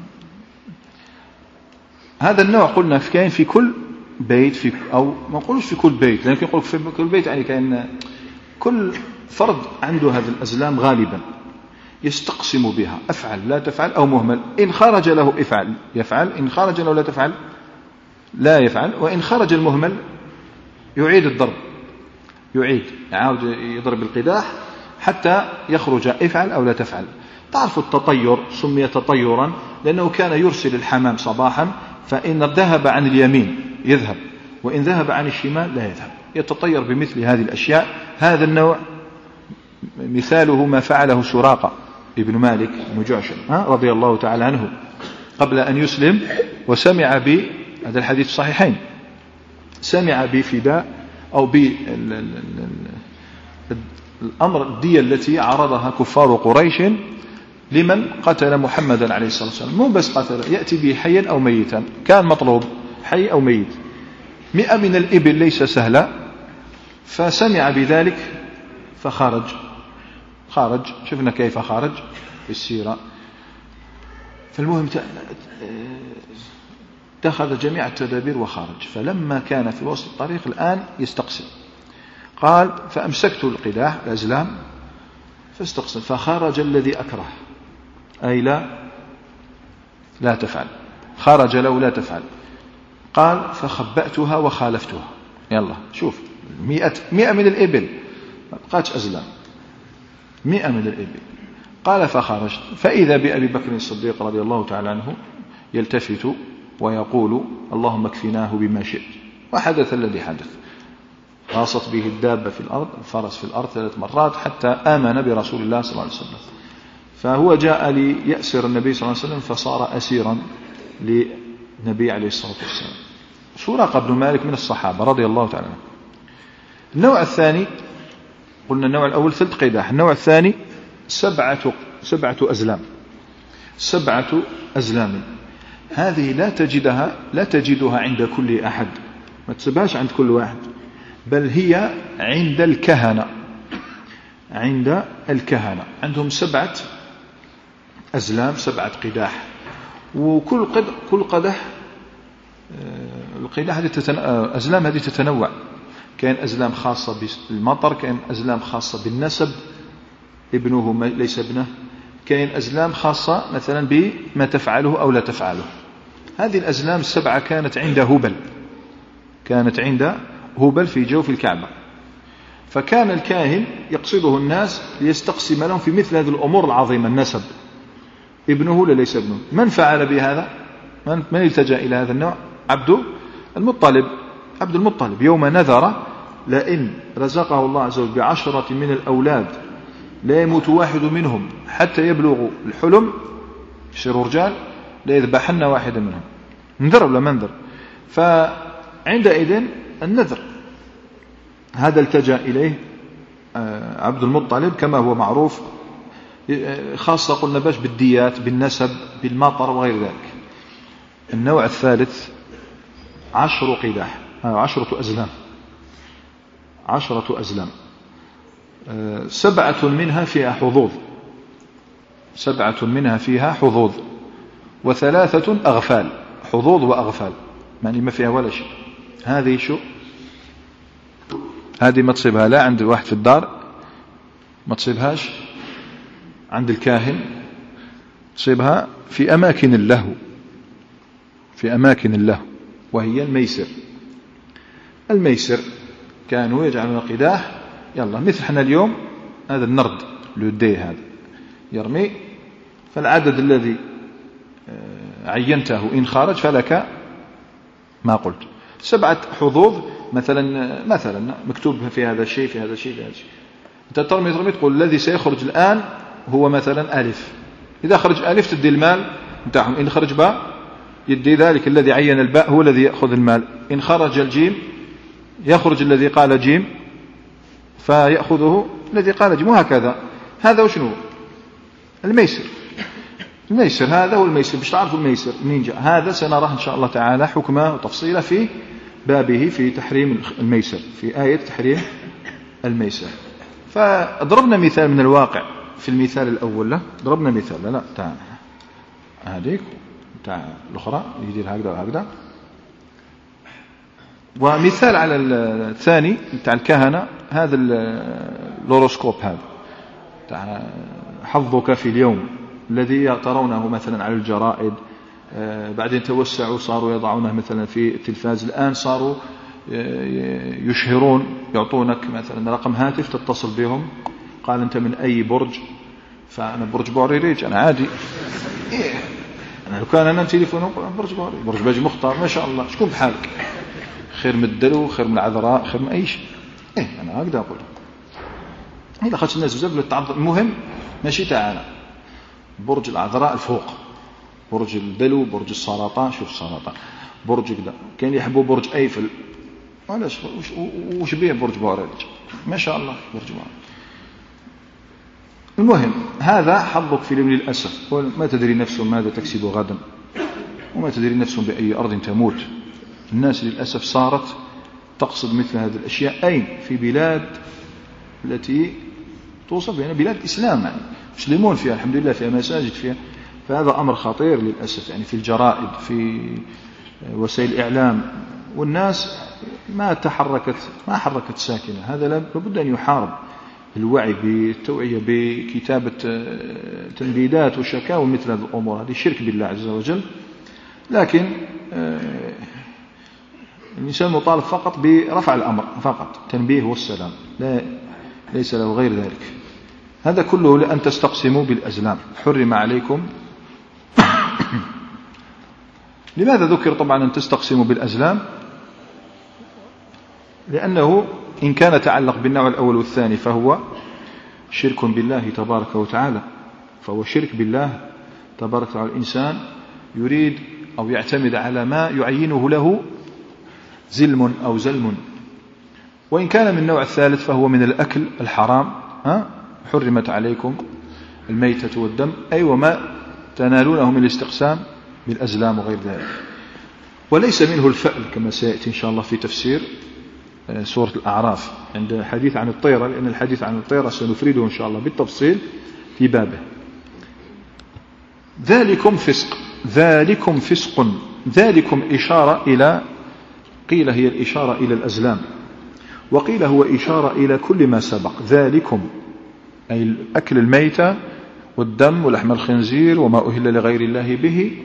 هذا النوع قلنا في كائن في كل بيت، في أو ما نقولش في كل بيت، لكن نقول في كل بيت يعني كأن كل فرد عنده هذا الأزلام غالبا يستقسم بها، أفعل لا تفعل أو مهمل. إن خرج له افعل يفعل، إن خرج له لا تفعل لا يفعل، وإن خرج المهمل يعيد الضرب، يعيد يعاود يضرب القداح حتى يخرج افعل أو لا تفعل. تعرف التطير سمي تطيرا لأنه كان يرسل الحمام صباحا، فإن ذهب عن اليمين يذهب، وإن ذهب عن الشمال لا يذهب، يتطير بمثل هذه الأشياء. هذا النوع مثاله ما فعله سراقة ابن مالك بن جعشم رضي الله تعالى عنه قبل أن يسلم، وسمع ب هذا الحديث الصحيحين، سمع بفداء أو بالأمر الدية التي عرضها كفار قريش لمن قتل محمدا عليه الصلاة والسلام، مو بس قتل، يأتي به حيا أو ميتا، كان مطلوب حي أو ميت. مئة من الإبل ليس سهلا، فسمع بذلك فخرج، خارج شفنا كيف خارج في السيرة. فالمهم اتخذ جميع التدابير وخارج، فلما كان في وسط الطريق الآن يستقسم، قال فأمسكت القداح الأزلام فاستقسم، فخرج الذي أكره، أي لا لا تفعل، خرج لو لا تفعل. قال فخبأتها وخالفتها، يلا شوف مئة, مئة من الإبل ما بقاتش أزلام، مئة من الإبل. قال فخرجت فإذا بأبي بكر الصديق رضي الله تعالى عنه يلتفت ويقول اللهم اكفناه بما شئت. وحدث الذي حدث، غاصت به الدابة في الأرض، الفرس في الأرض ثلاث مرات حتى آمن برسول الله صلى الله عليه وسلم. فهو جاء ليأسر النبي صلى الله عليه وسلم فصار أسيرا للنبي عليه الصلاة والسلام. سراقة بن مالك من الصحابة رضي الله تعالى عنه. النوع الثاني قلنا النوع الأول ثلث قداح، النوع الثاني سبعة سبعة أزلام، سبعة أزلام. هذه لا تجدها لا تجدها عند كل أحد، ما تسبهاش عند كل واحد، بل هي عند الكهنة، عند الكهنة عندهم سبعة أزلام، سبعة قداح. وكل قد كل قدح القداح هذه أزلام هذه تتنوع، كان أزلام خاصة بالمطر، كان أزلام خاصة بالنسب ابنه ليس ابنه، كان أزلام خاصة مثلا بما تفعله أو لا تفعله. هذه الأزلام السبعة كانت عند هبل، كانت عند هبل في جوف الكعبة. فكان الكاهن يقصده الناس ليستقسم لهم في مثل هذه الأمور العظيمة، النسب ابنه ولا ليس ابنه. من فعل بهذا؟ من, من التجأ إلى هذا النوع؟ عبد المطلب. عبد المطلب يوم نذر لئن رزقه الله عز وجل بعشرة من الأولاد لا يموت واحد منهم حتى يبلغوا الحلم يصيروا رجال لا يذبحن واحدا منهم، نذر ولا منذر. فعندئذ النذر هذا التجأ إليه عبد المطلب كما هو معروف خاصة قلنا باش بالديات بالنسب بالمطر وغير ذلك. النوع الثالث عشر قداح، عشرة أزلام، عشرة أزلام، سبعة منها فيها حظوظ، سبعة منها فيها حظوظ، وثلاثة أغفال، حظوظ وأغفال، يعني ما فيها ولا شيء. هذه شو؟ هذه ما تصيبها لا عند واحد في الدار، ما تصيبهاش عند الكاهن، تصيبها في أماكن اللهو، في أماكن اللهو، وهي الميسر. الميسر كانوا يجعلون قداح، يلا مثل حنا اليوم هذا النرد للدي هذا يرمي، فالعدد الذي عينته إن خرج فلك ما قلت. سبعة حظوظ مثلا، مثلا مكتوب في هذا الشيء في هذا الشيء في هذا الشيء، أنت ترمي ترمي تقول الذي سيخرج الآن هو مثلا ألف، إذا خرج ألف تدي المال نتاعهم، إن خرج باء يدي ذلك الذي عين الباء هو الذي يأخذ المال، إن خرج الجيم يخرج الذي قال جيم فيأخذه الذي قال جيم، وهكذا. هذا وشنو الميسر؟ الميسر هذا هو الميسر. باش تعرفوا الميسر منين جاء هذا سنراه إن شاء الله تعالى حكمه وتفصيله في بابه في تحريم الميسر، في آية تحريم الميسر. فضربنا مثال من الواقع في المثال الأول، لا ضربنا مثال لا لا تاع هذيك تاع الأخرى يدير هكذا وهكذا، ومثال على الثاني تاع الكهنة، هذا الهوروسكوب هذا تاع حظك في اليوم الذي ترونه مثلا على الجرائد، بعدين توسعوا صاروا يضعونه مثلا في التلفاز، الآن صاروا يشهرون يعطونك مثلا رقم هاتف تتصل بهم، قال أنت من أي برج، فأنا برج بوريريج أنا عادي، إيه أنا لو كان أنا تليفون برج بوري برج باجي مختار ما شاء الله، شكون بحالك خير من الدلو خير من العذراء خير من أي شيء، إيه أنا هكذا أقول. إذا خدش الناس بزاف للتعظم، المهم ماشي تاعنا برج العذراء الفوق، برج الدلو برج السرطان، شوف السرطان برج كذا، كان يحبوا برج أيفل، علاش وش بيه برج بوريريج ما شاء الله برج بوريريج. المهم هذا حظك في اليوم للأسف، ما تدري نفس ماذا تكسب غدا، وما تدري نفس بأي أرض تموت. الناس للأسف صارت تقصد مثل هذه الأشياء أين؟ في بلاد التي توصف بأنها بلاد إسلام، يعني مسلمون فيها الحمد لله، فيها مساجد فيها، فهذا أمر خطير للأسف، يعني في الجرائد في وسائل الإعلام، والناس ما تحركت ما حركت ساكنة. هذا لابد أن يحارب، الوعي بالتوعية بكتابة تنبيدات وشكاوى مثل هذه الأمور، هذه شرك بالله عز وجل. لكن الإنسان مطالب فقط برفع الأمر فقط، تنبيه والسلام، لا ليس له غير ذلك. هذا كله لأن تستقسموا بالأزلام، حرم عليكم. لماذا ذكر طبعا أن تستقسموا بالأزلام؟ لأنه إن كان تعلق بالنوع الأول والثاني فهو شرك بالله تبارك وتعالى، فهو شرك بالله تبارك وتعالى. الإنسان يريد أو يعتمد على ما يعينه له زلم أو زلم. وإن كان من النوع الثالث فهو من الأكل الحرام، ها حرمت عليكم الميتة والدم، أي وما تنالونه من الاستقسام بالأزلام وغير ذلك. وليس منه الفأل كما سيأتي إن شاء الله في تفسير سورة الأعراف عند الحديث عن الطيرة، لأن الحديث عن الطيرة سنفرده إن شاء الله بالتفصيل في بابه. ذلكم فسق، ذلكم فسق، ذلكم إشارة إلى، قيل هي الإشارة إلى الأزلام، وقيل هو إشارة إلى كل ما سبق. ذلكم أي أكل الميتة والدم ولحم الخنزير وما أهل لغير الله به،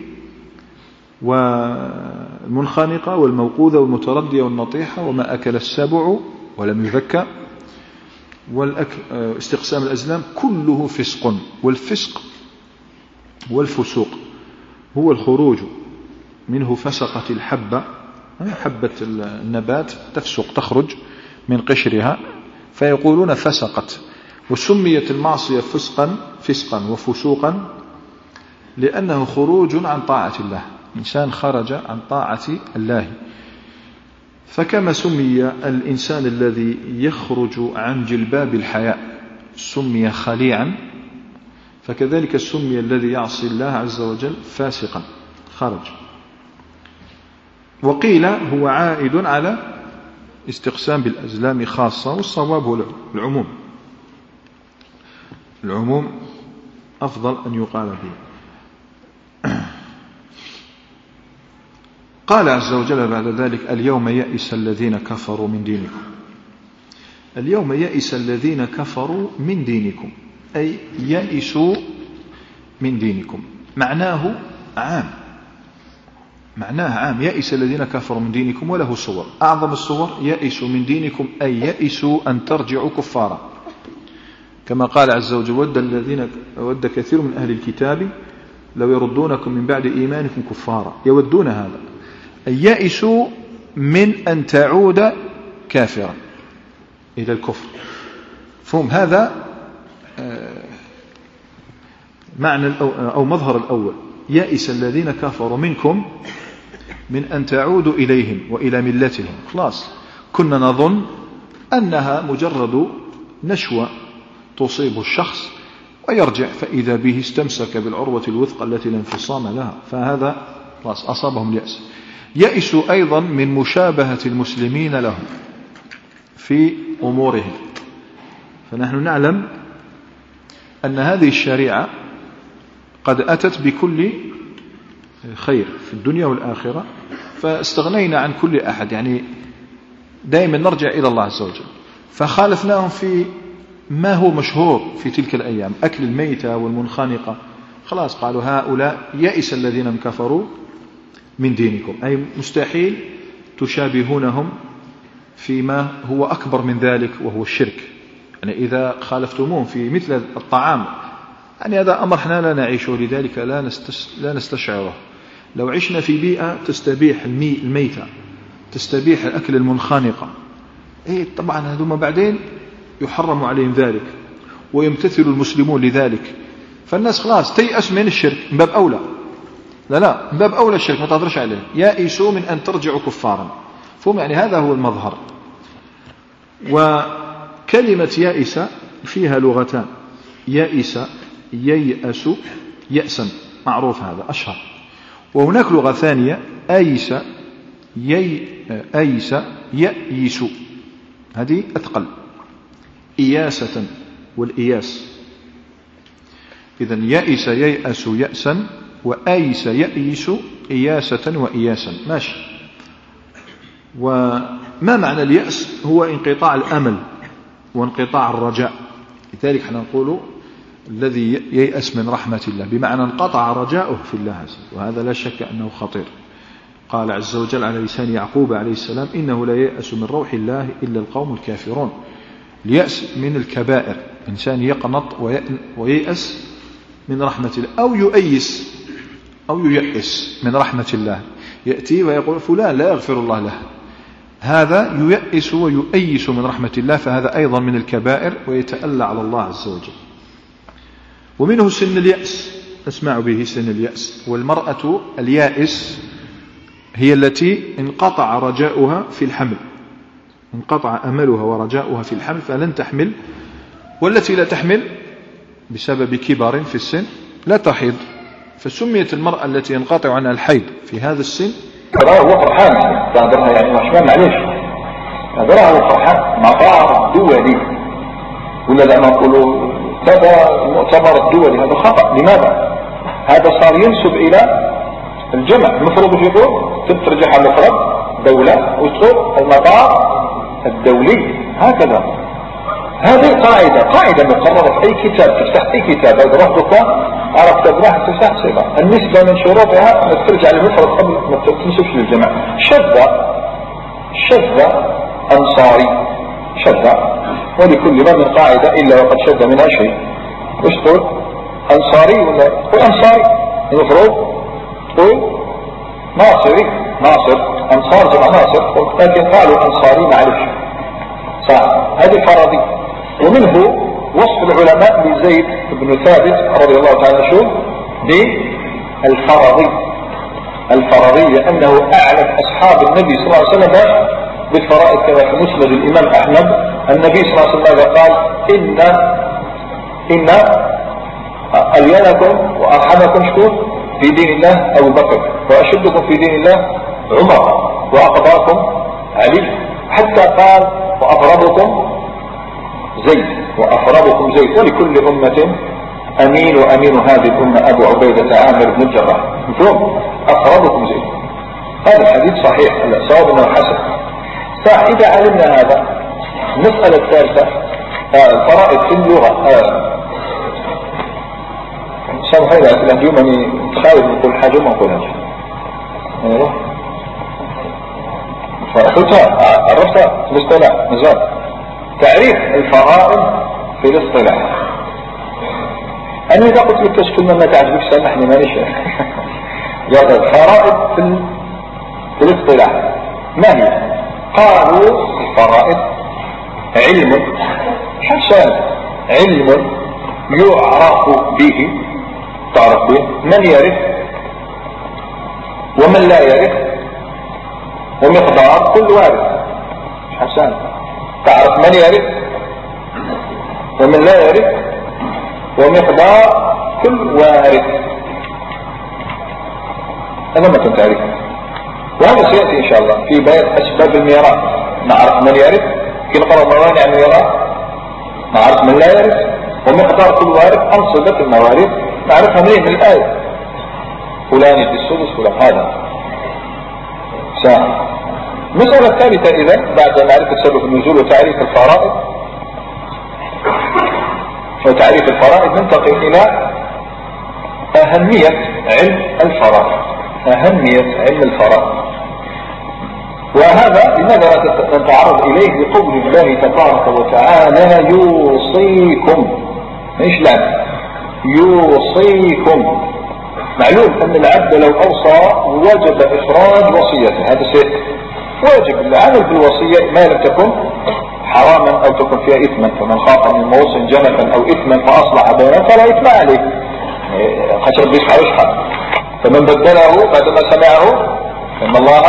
والمنخنقة والموقوذة والمتردية والنطيحة وما أكل السبع ولم يذكى، واستقسام الأزلام كله فسق. والفسق والفسوق هو الخروج منه، فسقت الحبة، حبة النبات تفسق تخرج من قشرها فيقولون فسقت. وسميت المعصية فسقا فسقا وفسوقا لأنه خروج عن طاعة الله، إنسان خرج عن طاعة الله. فكما سمي الإنسان الذي يخرج عن جلباب الحياء سمي خليعا، فكذلك سمي الذي يعصي الله عز وجل فاسقا خرج. وقيل هو عائد على استقسام بالأزلام خاصة، والصواب هو العموم. العموم أفضل أن يقال به. قال عز وجل بعد ذلك: اليوم يئس الذين كفروا من دينكم. اليوم يئس الذين كفروا من دينكم، أي يئسوا من دينكم. معناه عام، معناه عام. يئس الذين كفروا من دينكم، وله صور. أعظم الصور يئسوا من دينكم أي يئسوا أن ترجعوا كفارا، كما قال عز وجل: ود الذين ود كثير من أهل الكتاب لو يردونكم من بعد إيمانكم كفارا. يودون هذا، أي يئسوا من أن تعود كافرا إلى الكفر. فهم هذا معنى أو مظهر الأول. يئس الذين كفروا منكم من أن تعودوا إليهم وإلى ملتهم. خلاص، كنا نظن أنها مجرد نشوة تصيب الشخص ويرجع، فإذا به استمسك بالعروة الوثقى التي لا انفصام لها، فهذا خلاص أصابهم اليأس. يئسوا أيضا من مشابهة المسلمين لهم في أمورهم. فنحن نعلم أن هذه الشريعة قد أتت بكل خير في الدنيا والآخرة، فاستغنينا عن كل أحد، يعني دائما نرجع إلى الله عز وجل. فخالفناهم في ما هو مشهور في تلك الأيام، أكل الميتة والمنخنقة. خلاص قالوا هؤلاء يئس الذين كفروا من دينكم، أي مستحيل تشابهونهم فيما هو أكبر من ذلك وهو الشرك. يعني إذا خالفتموهم في مثل الطعام، يعني هذا أمر احنا لا نعيشه، لذلك لا, نستش... لا نستشعره. لو عشنا في بيئة تستبيح المي... الميتة، تستبيح الأكل المنخنقة، إيه طبعا هذوما بعدين يحرم عليهم ذلك ويمتثل المسلمون لذلك، فالناس خلاص تيأس من الشرك من باب أولى. لا لا، من باب أولى الشرك ما تقدرش عليه. يائسوا من أن ترجعوا كفارا. فهم يعني هذا هو المظهر. وكلمة يائس فيها لغتان: يائس ييأس يأسا، معروف هذا أشهر. وهناك لغة ثانية: أيس يي أيس يأيس، هذه أثقل، إياسة والإياس. إذن يئس ييأس يأسا، وأيس يأيس إياسة وإياسا، ماشي. وما معنى اليأس؟ هو انقطاع الأمل وانقطاع الرجاء. لذلك احنا نقول الذي ييأس من رحمة الله، بمعنى انقطع رجاؤه في الله، وهذا لا شك أنه خطير. قال عز وجل على لسان يعقوب عليه السلام: إنه لا ييأس من روح الله إلا القوم الكافرون. اليأس من الكبائر، إنسان يقنط وييأس من رحمة الله، أو يؤيس أو ييأس من رحمة الله، يأتي ويقول فلان لا يغفر الله له، هذا ييأس ويؤيس من رحمة الله، فهذا أيضا من الكبائر ويتألى على الله عز وجل. ومنه سن اليأس، نسمع به سن اليأس. والمرأة اليائس هي التي انقطع رجاؤها في الحمل، انقطع أملها ورجاؤها في الحمل فلن تحمل، والتي لا تحمل بسبب كبر في السن لا تحيض، فسميت المرأة التي ينقطع عنها الحيض في هذا السن. ترى هو فرحان، تقدرها يعني مش معليش، تقدرها هو فرحان مطار دولي، ولا لما نقولوا كذا المؤتمر الدولي، هذا خطأ. لماذا؟ هذا صار ينسب إلى الجمع. المفروض يقول ترجع على المفرد دولة وتقول المطار الدولي، هكذا. هذه قاعدة قاعدة مقررة في أي كتاب، تفتح أي كتاب إذا رحت عرفت تبراح تفتح صيغة. النسبة من شروطها أنك ترجع للمفرد قبل ما تنسبش للجمع. شذ شذ أنصاري شذ، ولكل من قاعدة إلا وقد شذ منها شيء. وش تقول؟ أنصاري ولا تقول أنصاري؟ المفروض تقول ناصري، ناصر، أنصار جمع ناصر، لكن قالوا أنصاري معلش صح، هذه فرضي. ومنه وصف العلماء لزيد بن ثابت رضي الله تعالى شو بالفرضي، الفرضي لأنه أعلم أصحاب النبي صلى الله عليه وسلم بالفرائض، كما في مسند الإمام أحمد النبي صلى الله عليه وسلم قال إن إن ألينكم وأرحمكم شكون في دين الله أبو بكر، وأشدكم في دين الله عمر، وأقضاكم علي، حتى قال وأفرضكم زيد وأفرضكم زيد، ولكل أمة أمين، وأمين هذه الأمة أبو عبيدة عامر بن الجراح. مفهوم؟ أفرضكم زيد. هذا الحديث صحيح، الصواب أنه حسن. فإذا علمنا هذا، المسألة الثالثة الفرائض في اللغة. سامحوا لي لكن اليوم أني خايف نقول حاجة ما نقولهاش. أيوه فقلتها عرفتها في الاصطلاح. نزال تعريف الفرائض في الاصطلاح. أنا إذا قلت لك كشف كلمة ما تعجبك سامحني مانيش يا الفرائض في في الاصطلاح ما هي؟ قالوا الفرائض علم حسن، علم يعرف به، تعرف به من يرث ومن لا يرث، ومقدار كل وارث. حسن، تعرف من يرث ومن لا يرث ومقدار كل وارث. هذا ما كنت تعرفه، وهذا سيأتي إن شاء الله في بيان أسباب الميراث. نعرف من يرث، كي نقرأ موانع الميراث نعرف من لا يرث، ومقدار كل وارث، أنصبة المواريث نعرفها منين؟ من الآية فلان في السدس فلان. هذا ساعة. المسألة الثالثة إذا بعد معرفة سبب النزول وتعريف الفرائض وتعريف الفرائض ننتقل إلى أهمية علم الفرائض. أهمية علم الفرائض، وهذا لماذا نتعرض إليه؟ بقول الله تبارك وتعالى يوصيكم، مش لا يوصيكم. معلوم أن العبد لو أوصى وجب إخراج وصيته، هذا شيء واجب العمل بالوصية ما لم تكن حراما أو تكن فيها إثما. فمن خاف من موص جنفا أو إثما فأصلح بينه فلا إثم عليه، خشب بيصحى ويصحى. فمن بدله بعدما سمعه إن الله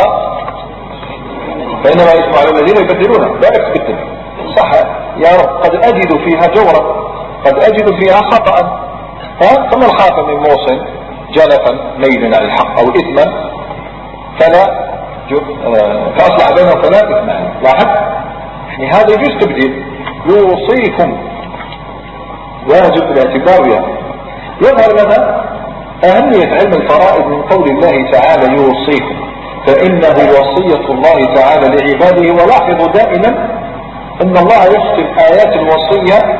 فإنما يسمع على الذين يبدلونه، لا يكتبدل. صح يا رب، قد أجد فيها جورا، قد أجد فيها خطأ، فمن خاف من موص جنفا ميلا على الحق أو إثما فلا فأصلح بينه فلا إثم عليه. لاحظ يعني هذا يجوز تبديل. يوصيكم واجب الاعتبار بها. يظهر لنا أهمية علم الفرائض من قول الله تعالى يوصيكم، فإنه وصية الله تعالى لعباده. ولاحظوا دائما أن الله يختم آيات الوصية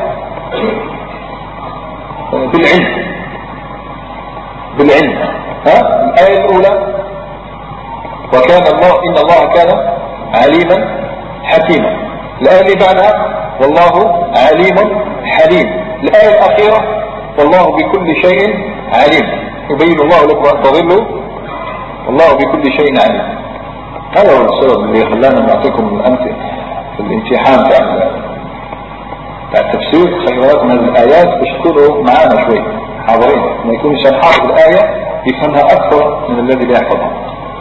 بالعلم بالعلم. ها الآية الأولى وكان الله إن الله كان عليما حكيما. الآية اللي بعدها والله عليم حليم. الآية الأخيرة والله بكل شيء عليم، يبين الله لكم أن تضلوا والله بكل شيء عليم. هذا هو السبب اللي خلانا نعطيكم الأمثلة في الامتحان تاع التفسير. خيرات من الآيات باش تكونوا معانا شوي حاضرين، ما يكون إنسان حافظ الآية يفهمها أكثر من الذي لا يحفظها.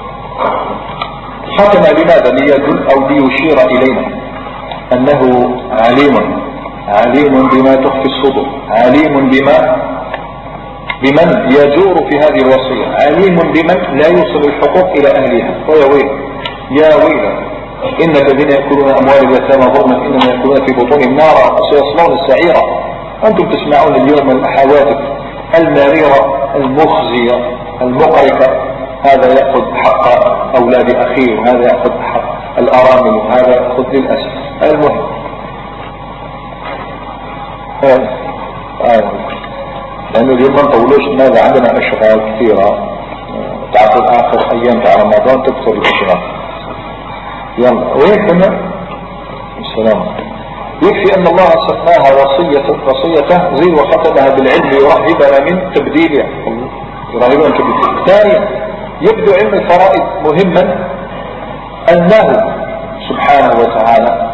ختم لماذا؟ ليدل أو ليشير إلينا أنه عليم عليم بما تخفي الصدور، عليم بما بمن يجور في هذه الوصية، عليم بمن لا يوصل الحقوق إلى أهلها. ويا ويل يا ويل إن الذين يأكلون أموال اليتامى ظلما إنما يأكلون في بطونهم نارا وسيصلون السعيرة. أنتم تسمعون اليوم الحوادث المريرة المخزية المقرفة، هذا يأخذ حق أولاد أخيه وهذا يأخذ حق الأرامل وهذا يأخذ للأسف. المهم آه. آه. لأنه اليوم ما نطولوش، ماذا عندنا أشغال كثيرة. تعرفوا آخر أيام تاع رمضان تكثر الأشغال. يلا وين كنا؟ السلام. يكفي أن الله سماها وصية وصيته زي وختمها بالعلم يرهبنا من تبديلها، يرهبنا من تبديلها. ثانيا يبدو علم الفرائض مهما أنه سبحانه وتعالى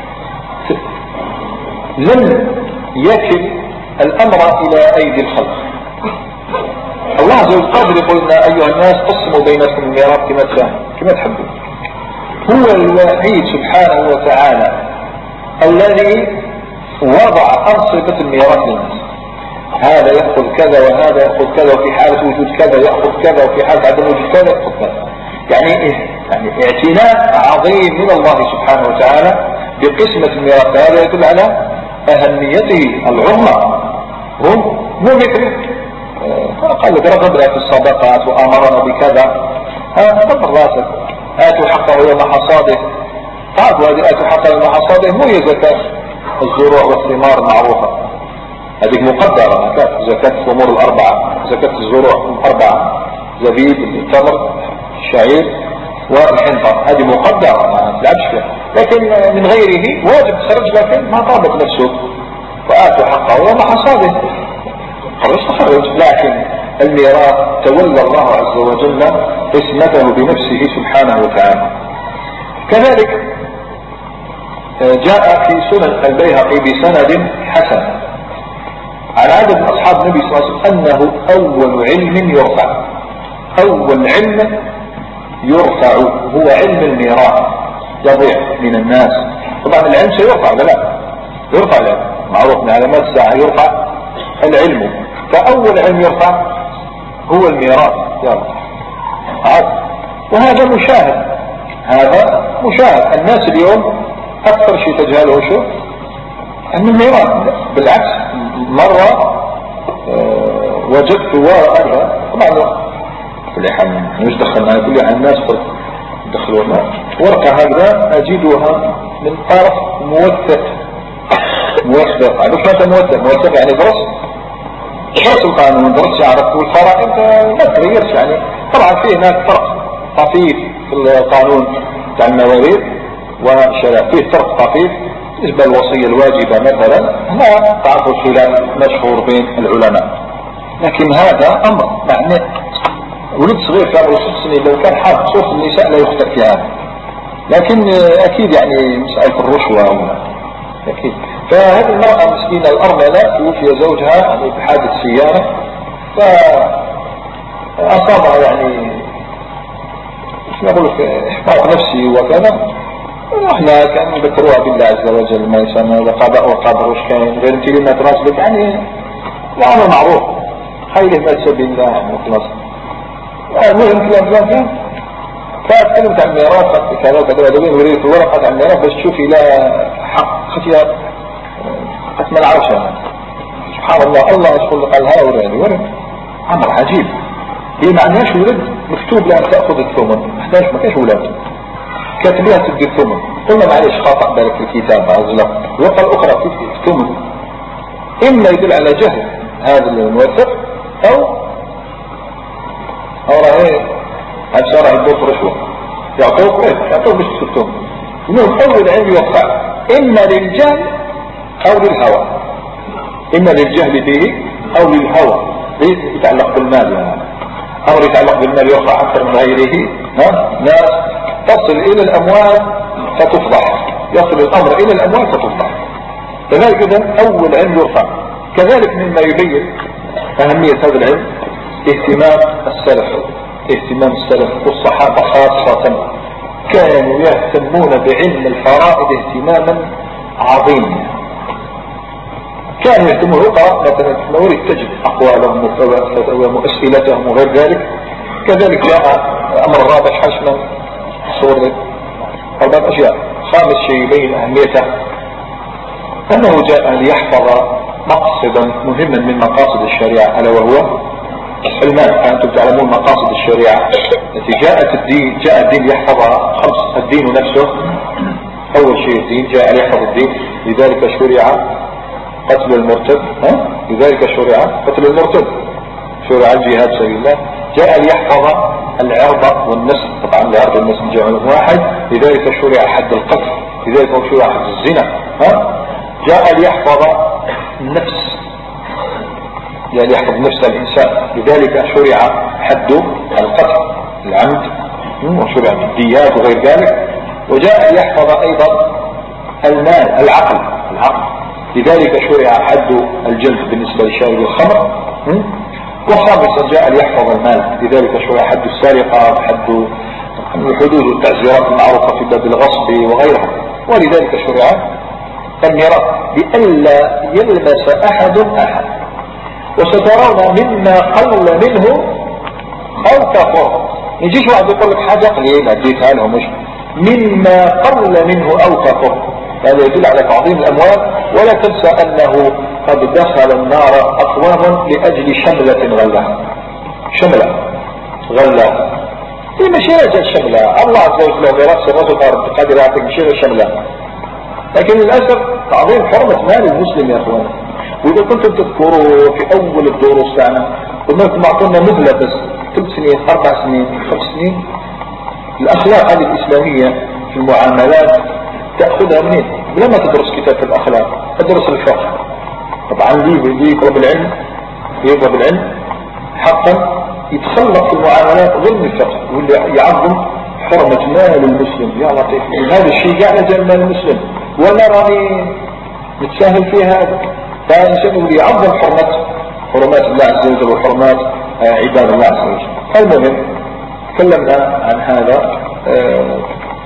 لم يكل الأمر إلى أيدي الخلق. الله عز وجل قادر يقول لنا أيها الناس قسموا بينكم الميراث كما تفهم كما تحبوا. هو الوحيد سبحانه وتعالى الذي وضع أنصبة الميراث للناس. هذا يأخذ كذا وهذا يأخذ كذا، وفي حالة وجود كذا يأخذ كذا، وفي حالة عدم وجود كذا يأخذ كذا. يعني إيه؟ يعني اعتناء عظيم من الله سبحانه وتعالى بقسمة الميراث. هذا يدل على أهميته العظمى. مو مثل قال لك رغبنا في الصدقات وأمرنا بكذا، هذا كبر راسك. آتوا حقه يوم حصاده. طيب هذه آتوا حقه يوم حصاده مو هي زكاة الزروع والثمار المعروفة، هذه مقدرة. زكاة الأمور الأربعة، زكاة الزروع الأربعة، زبيب، التمر، الشعير والحنطة، هذه مقدرة ما تلعبش فيها. لكن من غيره واجب تخرج، لكن ما طابت نفسه. وآتوا حقه يوم حصاده، خرج تخرج. لكن الميراث تولى الله عز وجل قسمته بنفسه سبحانه وتعالى. كذلك جاء في سنن البيهقي بسند حسن عن عدد من أصحاب النبي صلى الله عليه وسلم أنه أول علم يرفع، أول علم يرفع هو علم الميراث، يضيع من الناس. طبعا العلم سيرفع ولا لا؟ يرفع العلم، معروف من علامات الساعة يرفع العلم. فأول علم يرفع هو الميراث يرفع. وهذا مشاهد، هذا مشاهد. الناس اليوم أكثر شيء تجهله شو؟ أن الميراث. بالعكس، مرة أه وجدت ورقة، طبعا كل حال مش دخلنا كل حال الناس دخلونا ورقة هكذا أجدها من طرف موثق. موثق عرفت ماذا موثق؟ موثق يعني درس درس القانون، درس يعرف والفرائض ما تغيرش. يعني طبعا في هناك فرق طفيف في القانون تاع المواريث والشرع، فيه فرق طفيف بالنسبة للوصية الواجبة مثلا، لا تعرفوا الخلاف مشهور بين العلماء. لكن هذا أمر يعني ولد صغير كان ست سنين لو كان حاب صوت النساء لا يختلف في هذا. لكن أكيد يعني مسألة الرشوة أكيد. فهذه المرأة مسكينة الأرملة توفي زوجها يعني بحادث سيارة، فأصابها يعني ايش نقول لك إحباط نفسي وكذا. احنا كان نذكروها بالله عز وجل، ما يسمى هذا قضاء وقدر، وش كان غير انت لما تراسلك يعني الأمر معروف، خير ما سبيل الله يعني خلاص. المهم كلام كلام كلام. فاتكلمت عن الميراث كذا وكذا، دوين وريت الورقة عن الميراث بس تشوفي لا حق خفيها قد ما نعرفش. سبحان الله، الله يشغل قال هذا وراني ورد أمر عجيب. هي معناش ولد مكتوب لها تأخذ الثمن، محتاج ما كاش ولاد كاتبيها تدي الثمن. قلنا معلش خطأ ذلك في الكتاب عزلة. الوقت الأخرى تدي الثمن إما يدل على جهل هذا الموثق أو أو رأيه هذا شرع الدوت رشوة يعطوك إيه يعطوك مش الثمن. إنه أول علم يوقع إما للجهل أو للهوى، إما للجهل به أو للهوى. يتعلق بالمال يعني أمر يتعلق بالمال يرفع أكثر من غيره. ها ناس تصل إلى الأموال فتفضح، يصل الأمر إلى الأموال فتفضح. كذلك إذن أول علم يرفع. كذلك مما يبين أهمية هذا العلم اهتمام السلف، اهتمام السلف والصحابة خاصة كانوا يهتمون بعلم الفرائض اهتماما عظيما. كانوا يهتمون يقرأ مثلا في المواريث تجد أقوالهم وأسئلتهم وغير ذلك. كذلك جاء أمر رابع حشما صور أربعة أشياء. خامس شيء يبين أهميته أنه جاء ليحفظ مقصدا مهما من مقاصد الشريعة، ألا وهو المال. أنتم تعلمون مقاصد الشريعة التي جاءت الدين، جاء الدين ليحفظها خمس. الدين نفسه أول شيء الدين جاء ليحفظ الدين، لذلك شرع قتل المرتد. ها؟ لذلك شرع قتل المرتد، شرع الجهاد سبيل الله. جاء ليحفظ العرض والنسل، طبعا العرض والنسل جاء واحد، لذلك شرع حد القتل، لذلك شرع حد الزنا. ها؟ جاء ليحفظ النفس، جاء ليحفظ نفس الإنسان، لذلك شرع حد القتل العمد، وشرع الديات وغير ذلك. وجاء ليحفظ أيضا المال العقل العقل لذلك شرع حد الجلد بالنسبة لشارب الخمر. وخامسا جاء ليحفظ المال، لذلك شرع حد السرقة، حد الحدود والتعزيرات المعروفة في باب الغصب وغيرها. ولذلك شرع الميراث لئلا يلمس أحد أحد. وسترون مما قل منه أو كفر. يجيش واحد يقول لك حاجة قليلة اديتها لهم مش مما قل منه أو كفر، هذا يدل على تعظيم الأموال. ولا تنسى أنه قد دخل النار أقوام لأجل شملة غلاء، شملة غلاء هي مش هي الشملة. الله عز وجل برأس الرجل قادر يعطيك مش هي الشملة، لكن للأسف تعظيم حرمة مال المسلم يا أخوان. وإذا كنتم تذكروا في أول الدروس تاعنا قلنا لكم أعطونا مهلة بس ثلاث سنين أربع سنين خمس سنين. الأخلاق هذه الإسلامية في المعاملات تأخذها منين؟ لما تدرس كتاب في الأخلاق تدرس الفقه. طبعا لي يقرب العلم يقرب العلم حقا يتخلق في المعاملات ضمن الفقه واللي يعظم حرمة مال المسلم. يا لطيف هذا الشيء قاعد زي مال المسلم ولا راني نتساهل في هذا؟ فالإنسان اللي يعظم حرمة حرمات الله عز وجل وحرمات عباد الله عز وجل. المهم تكلمنا عن هذا. آه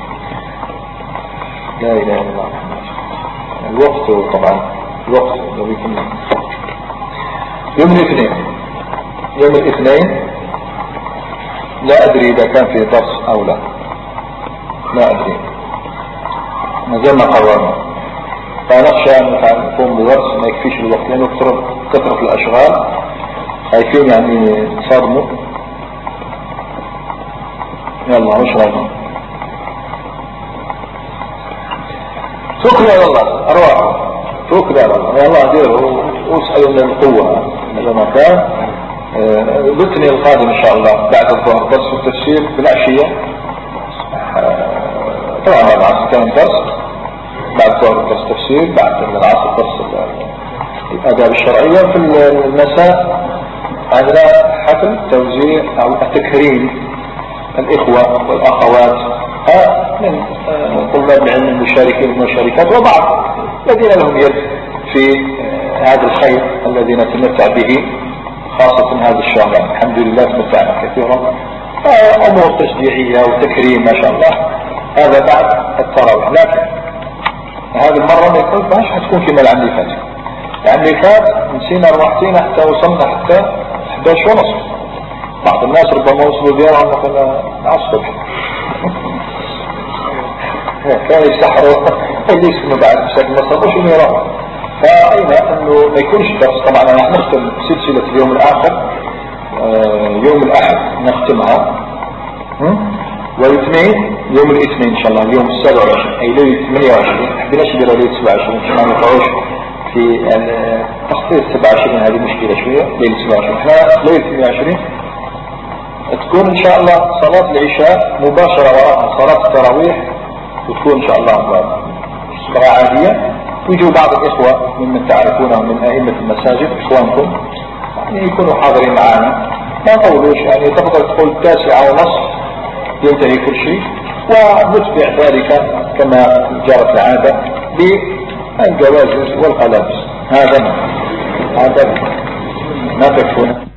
لا إله إلا الله. الوقت طبعا الوقت الذي كنا يوم الاثنين يوم الاثنين لا أدري إذا كان في درس أو لا، لا أدري ما زلنا قررنا. فنخشى أن نقوم بدرس ما يكفيش الوقت لأنه كثرة الأشغال خايفين يعني صدموا. يلا مش راضي توكل على الله أرواح توكل على الله. يا الله ديره واسألوا من القوة لما كان. بإذن القادم إن شاء الله بعد الظهر درس التفسير في العشية. طبعا بعد العصر كان درس، بعد الظهر درس تفسير، بعد العصر درس الآداب الشرعية. في المساء عندنا حفل توزيع أو تكريم الإخوة والأخوات من طلاب العلم المشاركين والمشاركات وبعض الذين لهم يد في هذا الخير الذي نتمتع به خاصة هذا الشهر. الحمد لله تمتعنا كثيرا. أمور تشجيعية وتكريم ما شاء الله هذا بعد التراويح. لكن هذه المرة ما يكون فاش حتكون كما العام اللي فات. العام اللي فات نسينا روحتين حتى وصلنا حتى إحدى عشر ونصف. بعض الناس ربما وصلوا ديارهم مثلا على الصبح كانوا يسحروا اللي يسموا بعد بشكل ما صبوش ويروحوا. فأين أنه ما يكونش درس. طبعا أنا نختم سلسلة اليوم الآخر آه يوم الأحد نختمها، والاثنين يوم الاثنين إن شاء الله اليوم السابع والعشرين أي ليلة ثمانية وعشرين. حبيناش ندير ليلة سبعة وعشرين عشان ما نطلعوش في تخطيط سبعة وعشرين هذه مشكلة شوية. ليلة سبعة وعشرين احنا ليلة ثمانية وعشرين تكون إن شاء الله صلاة العشاء مباشرة وراءها صلاة التراويح، وتكون إن شاء الله صلاة عادية. ويجوا بعض الإخوة ممن تعرفونهم من أئمة المساجد إخوانكم يعني يكونوا حاضرين معنا. ما نقولوش يعني تفضل تقول التاسعة ونصف ينتهي كل شيء، ونتبع ذلك كما جرت العادة بالجوازز والقلابس. هذا هذا ما تكفون.